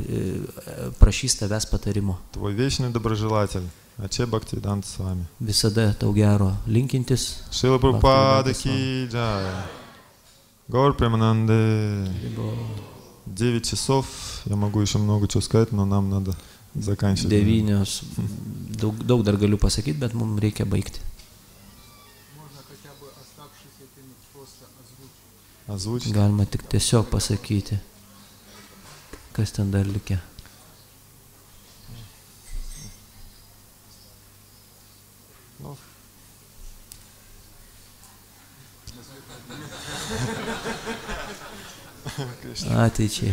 e, prašys tavęs patarimo. Твой вечный доброжелатель Аче Бхактивиданта с вами. Visada tau gero linkintis. Шрила Прабхупада ки джай. Гаур Премананде. Девять часов. Я могу еще много чего сказать, но нам надо заканчивать. Devynios. Daug, daug dar galiu pasakyti, bet mums reikia baigti. Озвучить. Galima tik tiesiog pasakyti, kas ten dar likę. Ateičiai.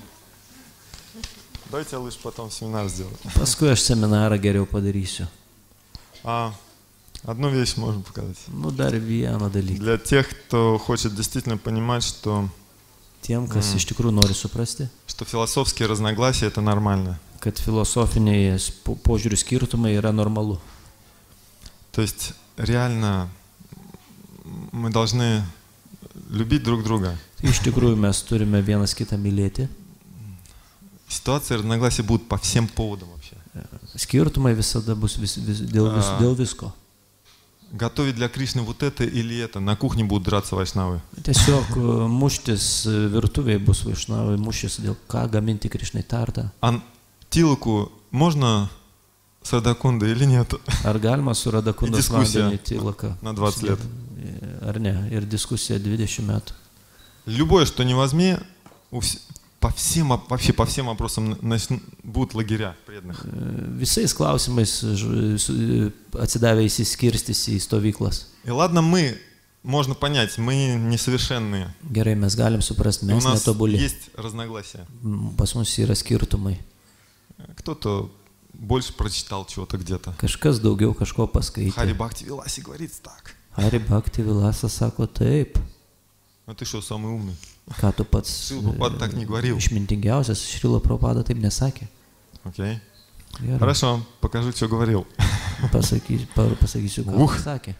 Давайте я лучше потом семинар сделаю. Paskui aš seminarą geriau padarysiu. А, одну вещь можно показать. Nu, dar vieną dalyką. Для тех, кто хочет действительно понимать, что, Tiem, kas mm. iš tikrųjų nori suprasti, что философские разногласия это нормально. kad filosofiniai po, požiūrių skirtumai yra normalu. То есть реально мы должны любить друг друга. Iš tikrųjų mes turime vienas kitą mylėti. Ситуации разногласия будут по всем поводам вообще. Skirtumai visada bus vis, vis, dėl, vis, dėl visko. Готовить для Кришны вот это или это. На кухне будут драться вайшнавы. Tiesiog muštis virtuvėje bus vaišnavai, muštis dėl ką gaminti Krišnai tartą. А Тилаку можно с Радакундой или нет? Ar galima su Radakundos vandenį Tilaką? На двадцать лет. Ar ne? Ir diskusija dvidešimt metų. Любое, что не возьми, по всем, вообще по всем вопросам будут лагеря преданных. Visais klausimais atsidavę įsiskirstys į stovyklas. И ладно, мы, можно понять, мы несовершенные. Gerai, mes galim suprasti, mes У нас netobuli. есть разногласия. Pas mus yra skirtumai. Кто-то больше прочитал чего-то где-то. Kažkas daugiau kažko paskaitė. Хари Бхакти Виласи говорит так. Hari Bhakti Vilasas sako taip. А ты что, самый умный? Ką tu pats Шрила Прабхупада так не говорил. išmintingiausias, Šrila Prabhupada taip nesakė. Окей. Gerai. Хорошо, покажу, что говорил. Pasakysiu, pasakysiu ką Ух. pasakė.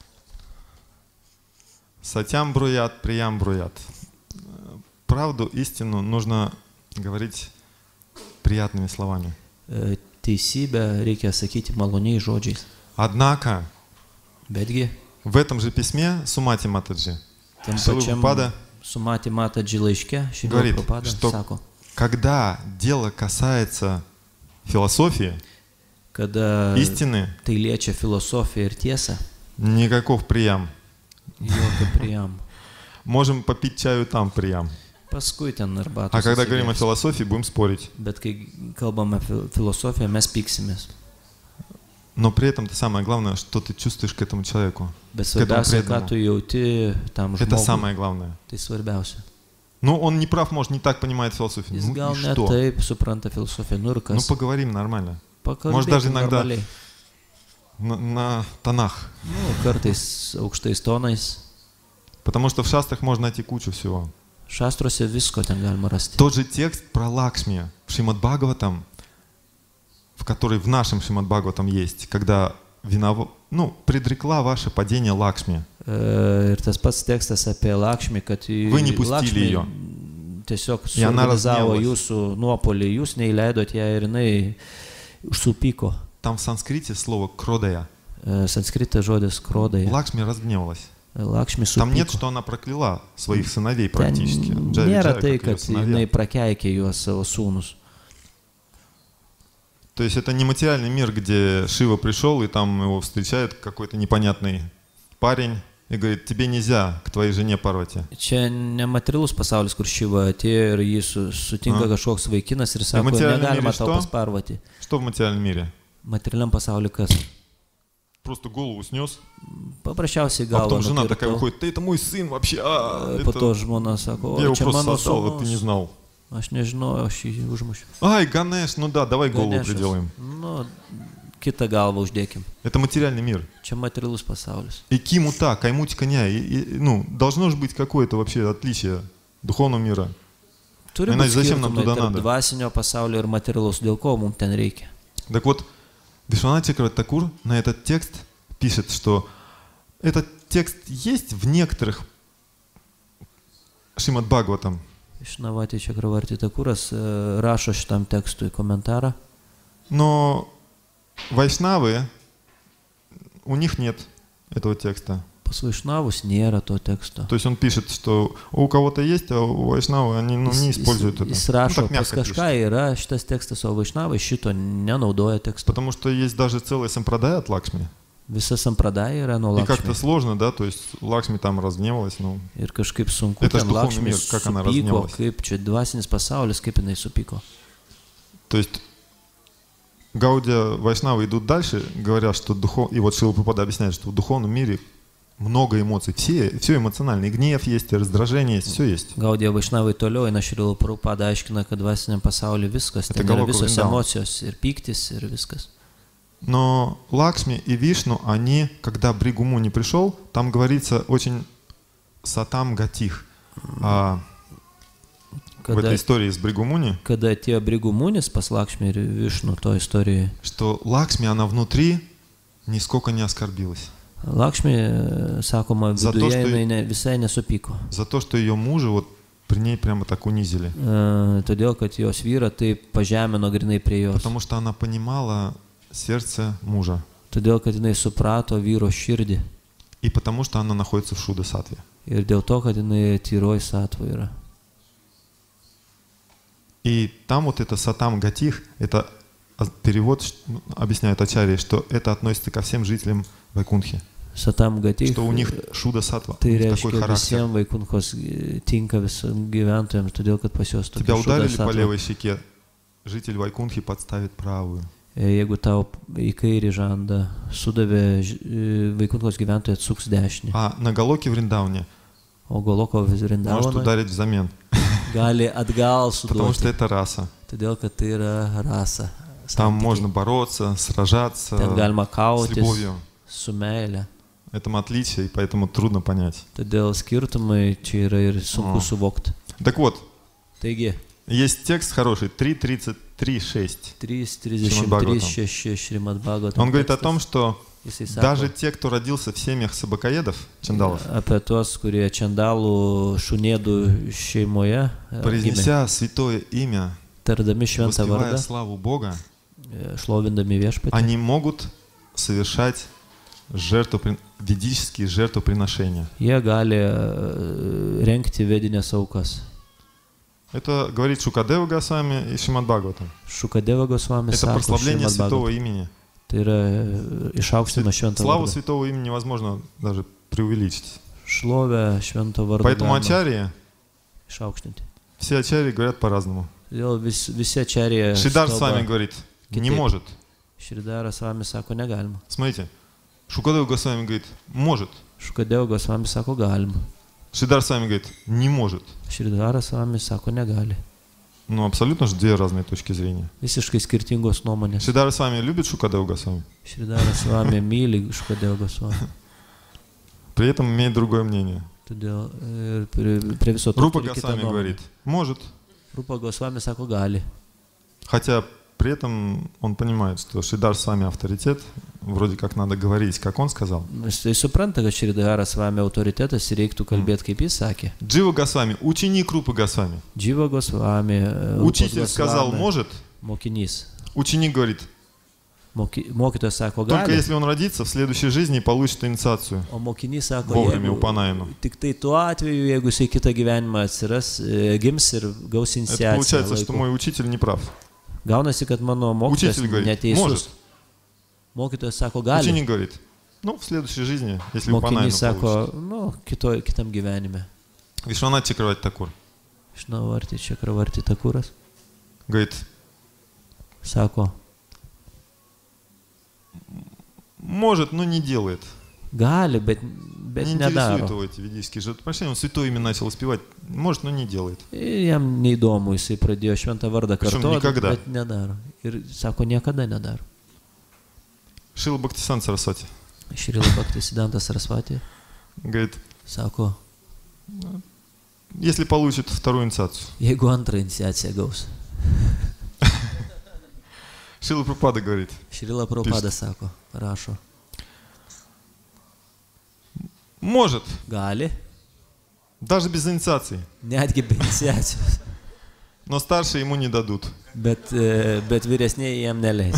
Сатям бруят, приям бруят. Правду, истину нужно говорить приятными словами. E, Teisybę reikia sakyti maloniais žodžiais. Однако, Betgi, в этом же письме Сумати Матаджи tam Шрила pačiam Прабхупада Sumati Matadži laiške Šrila говорит, Prabhupada что sako, когда дело касается философии, kada истины, tai liečia filosofiją ir tiesą, никаков приям. jokio priam. Можем попить чаю там приям. Paskui ten arbatos. А когда говорим о atsigers. философии, будем спорить. Bet kai kalbame apie filosofiją, mes pyksimės. Но при этом то самое главное, что ты чувствуешь к этому человеку. Bet К этому svarbiausia, ką преданному. tu jauti tam Это žmogui. самое главное. Tai svarbiausia. Ну, он не прав, может, не так понимает философию. Jis Ну gal и ne что? taip supranta filosofiją. Nu ir Ну, kas? поговорим нормально. Pakalbėkim даже иногда- normaliai. На, на тонах. Nu, kartais aukštais tonais. Потому что в шастрах можно найти кучу всего. Šastruose visko ten galima rasti. Тот же текст про Лакшми в Шримад Бхагаватам, в который в нашем Шримад Бхагаватам есть, когда винов... ну, предрекла ваше падение Лакшми. E, Ir tas pats tekstas apie Lakšmį, kad į- Вы не pustili Lakšmį ее. tiesiog И она suorganizavo разгневалась. jūsų nuopolį, jūs neįleidot ją ir jinai užsupyko. Там в санскрите слово «кродая». E, Sanskrita žodis krodaja. Лакшми разгневалась. Lakšmį Там нет, supyko. что она прокляла своих сыновей Ten практически. Джави nėra Джави, tai, как её kad сыновья. jinai prakeikė juos savo sūnus. То есть это не материальный мир, где Шива пришел, и там его встречает какой-то непонятный парень и говорит: тебе нельзя к твоей жене Парвати. Čia nematerialus pasaulis, kur Šiva atėjo ir jį su, sutinka A. kažkoks vaikinas ir sako, materialiniam negalima mire tau что? pasparvati. Что в материальном мире? Materialiam pasauliu kas? Просто голову снес, Paprasčiausiai а galva потом жена такая nukirto. выходит: ты это мой сын вообще, а, Po это- to žmona sako, я o его čia просто mano создал, вот ты не sūnus. знал. Aš nežinau, aš jį užmušiu. Ай, Ганеш, ну да, давай голову Ganešas. приделаем. Nu, kitą galvą uždėkim. Это материальный мир. Čia materialus pasaulis. И кимута, каймути коня, и, и, ну, должно же быть какое-то вообще отличие духовного мира. Turi Ignai, būti zачем нам skirtumai туда tarp надо? dvasinio pasaulio ir materialaus, dėl ko mums ten reikia. Так вот, Вишванат Чакраварти Такур на этот текст пишет, что этот текст есть в некоторых Шримад Бхагаватам, Išnavati Čakravarti Takuras e, rašo šitam tekstui komentarą, но вайшнавы, у них нет этого текста. pas Vaišnavus nėra to teksto. То есть он пишет, что у кого-то есть, а у вайшнавы они ну, не Jis- используют jis, это. jis Ну, rašo, так pas мягко пишет. kažką yra šitas tekstas, o Vaišnavai šito nenaudoja teksto. Потому что есть даже целая сампрадай от Лакшми. Visa sampradaya yra nuo И как-то Lakšmi. сложно, да, то есть Лакшми там разгневалась, ну, Ir kažkaip sunku Это ж ten духовный Lakšmi мир, как она supyko, разгневалась. kaip čia dvasinis pasaulis, kaip jinai supyko. то есть Гаудия Вайшнавы идут дальше, говоря, что духов... И вот Шрила Прабхупада объясняет, что в духовном мире много эмоций, все, все эмоционально, и гнев есть, и раздражение есть, все есть. Gaudija Vaišnavai toliau eina Šrila Prabhupada aiškina, kad dvasiniam pasauliu viskas, Это ten yra Goloka visos Vrindavan. emocijos ir pyktis ir viskas. Но Лакшми и Вишну, они, когда Бригуму не пришел, там говорится очень сатам гатих. А в Kada, этой истории с Бригумуни, kada atėjo Brigumunis pas Lakšmį ir Višnu to istorijoje, что Лакшми, она внутри нисколько не оскорбилась. Lakšmį, sakoma, За то, viduje что- jinai ne, visai nesupyko. За то, что ее мужа вот при ней прямо так унизили. E, todėl, kad jos vyra taip pažemino grinai prie jos. Потому что она понимала сердце мужа. Todėl, kad jinai suprato vyro širdį. И потому что она находится в Шуда-сатве. Ir dėl to, kad jinai tyroj satva yra. И там вот это сатам гатих, это а- перевод ш- ну, объясняет Ачарьи, что это относится ко всем жителям Вайкунхи. Satam gatich. Что у них Шуда-сатва, у Tai них такой reiškia характер. visiems Vaikunchos e, tinka visiems gyventojams, todėl kad pas juos Тебя tokia ударили šuda по satva. левой щеке, житель Вайкунхи подставит правую. E, Jeigu tau į kairį žandą sudavė ž- e, Vaikunchos gyventojai atsuks dešinį, А на Галоке Вриндауне o Goloko может Vrindavana ударить взамен, gali atgal потому что suduoti, это раса. todėl kad tai yra rasa. Там santykiai. можно бороться, сражаться Ten galima с kautis любовью. su meile. Это отличие, и поэтому трудно понять. Todėl skirtumai čia yra ir sunku O. suvokti. Так вот, Taigi, есть текст хороший, три тридцать три шесть. trys trisdešimt trys šeši Šrimad Bhagavatam. Он говорит о tekstas. том, что Jisai sako даже те, кто родился в семьях собакоедов, чандалов, apie tuos, kurie čandalų šunėdų šeimoje e, gimė, произнеся святое имя, tardami šventą воспевая vardą, славу Бога, e, šlovindami viešpatį, они могут совершать жертвоприн- ведические жертвоприношения. jie gali e, rengti vedinės aukas. Это говорит Шукадева Госвами и Шримад Бхагаватам. Šukadeva Gosvami Это sako, прославление Šrimad святого Bhagavatam. имени. Tai yra išaukština šventą Славу vardą. святого имени невозможно даже преувеличить. Šlovę šventą vardą Поэтому galima Ачарьи išaukštinti. Все ачарьи говорят по-разному. Todėl vis, visi ačerija Шридар с вами говорит, не может. Šridara Svami sako negalima. Смотрите, Шукадева Госвами говорит, может. Šukadeva Gosvami sako galima. Шридар с вами говорит, не может. Šridara Svami sako negali. Ну, абсолютно же две разные точки зрения. Visiškai skirtingos nuomonės. Шридар с вами любит Шукадеву Госвами. Šridara Svami myli Šukadeva Gosvami. При этом имеет другое мнение. Todėl ir prie, prie viso to Рупа turi kitą Госвами nuomonę. говорит, может. Rupa Gosvami sako gali. Хотя при этом он понимает, что Шридар с вами авторитет, вроде как надо говорить, как он сказал. Jis supranta, kad Šridara Svami autoritetas ir reiktų kalbėti, kaip jis sakė. Джива Госвами, ученик Рупы Госвами. Dživa Gosvami, Учитель сказал, может. mokinys. Ученик говорит, Moky, mokytojas sako только gali, если он родится в следующей жизни и получит инициацию. o mokinys sako, Vogriami jeigu, Upanainu. tik tai tuo atveju, jeigu jisai kitą gyvenimą atsiras, e, gims ir gaus Это iniciaciją. получается, что laiku. мой учитель не прав. Gaunasi, kad mano mokytojas Учитель говорит, neteisus. может. Mokytojas sako gali, Ученик говорит, ну, в следующей жизни, если Upanainu mokinys sako, получит. nu, kito, kitam gyvenime. Вишванат Чакраварти Такур Šnavarti, Čakravarti Takuras говорит, sako, может, но не делает. gali, bet, bet Не интересует nedaro. его эти ведические жертвоприношения. Он святое имя начал воспевать. Может, но не делает. Ir jam neįdomu, jisai pradėjo šventą vardą Причем kartuoti, никогда. bet nedaro. Ir sako, niekada nedaro. Шила Бхактисиданта Сарасвати Šrila Bhaktisiddhanta Sarasvati говорит, sako, если получит вторую инициацию. jeigu antrą iniciaciją gaus. Шила Прабхупада говорит, Šrila Prabhupada sako, rašo, может, gali, даже без инициации. netgi be iniciacijos, Но старшие ему не дадут. bet, e, bet vyresniai jam neleis.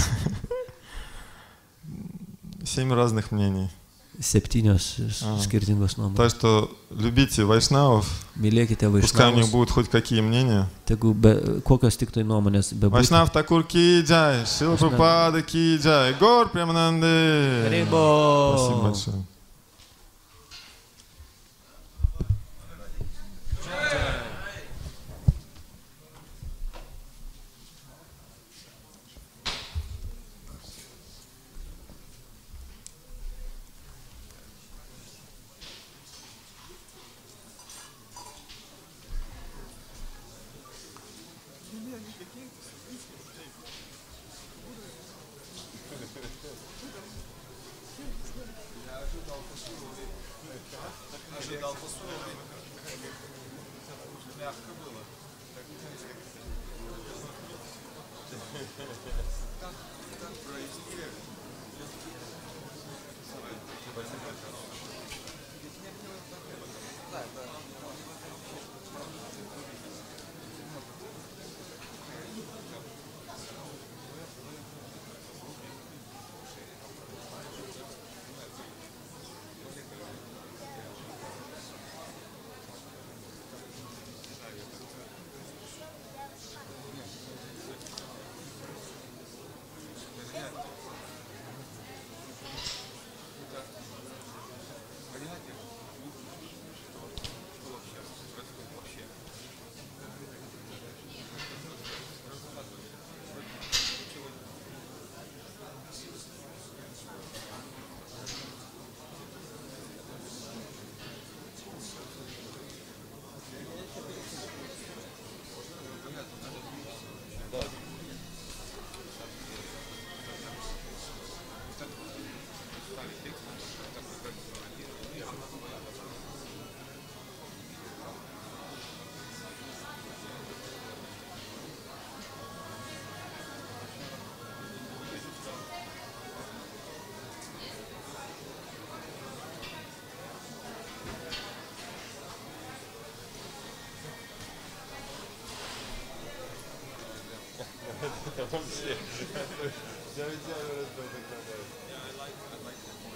Семь разных мнений. Septynios А. skirtingos nuomonės. Так что любите вайшнавов, Mylėkite пускай у них vaišnavus, будут хоть какие мнения. tegu be, kokios tik tai nuomonės bebūtų. Вайшнав Такур ки джай, Шила Прабхупада ки джай, Гор Премананде. Рибо! Спасибо большое. Я ведь я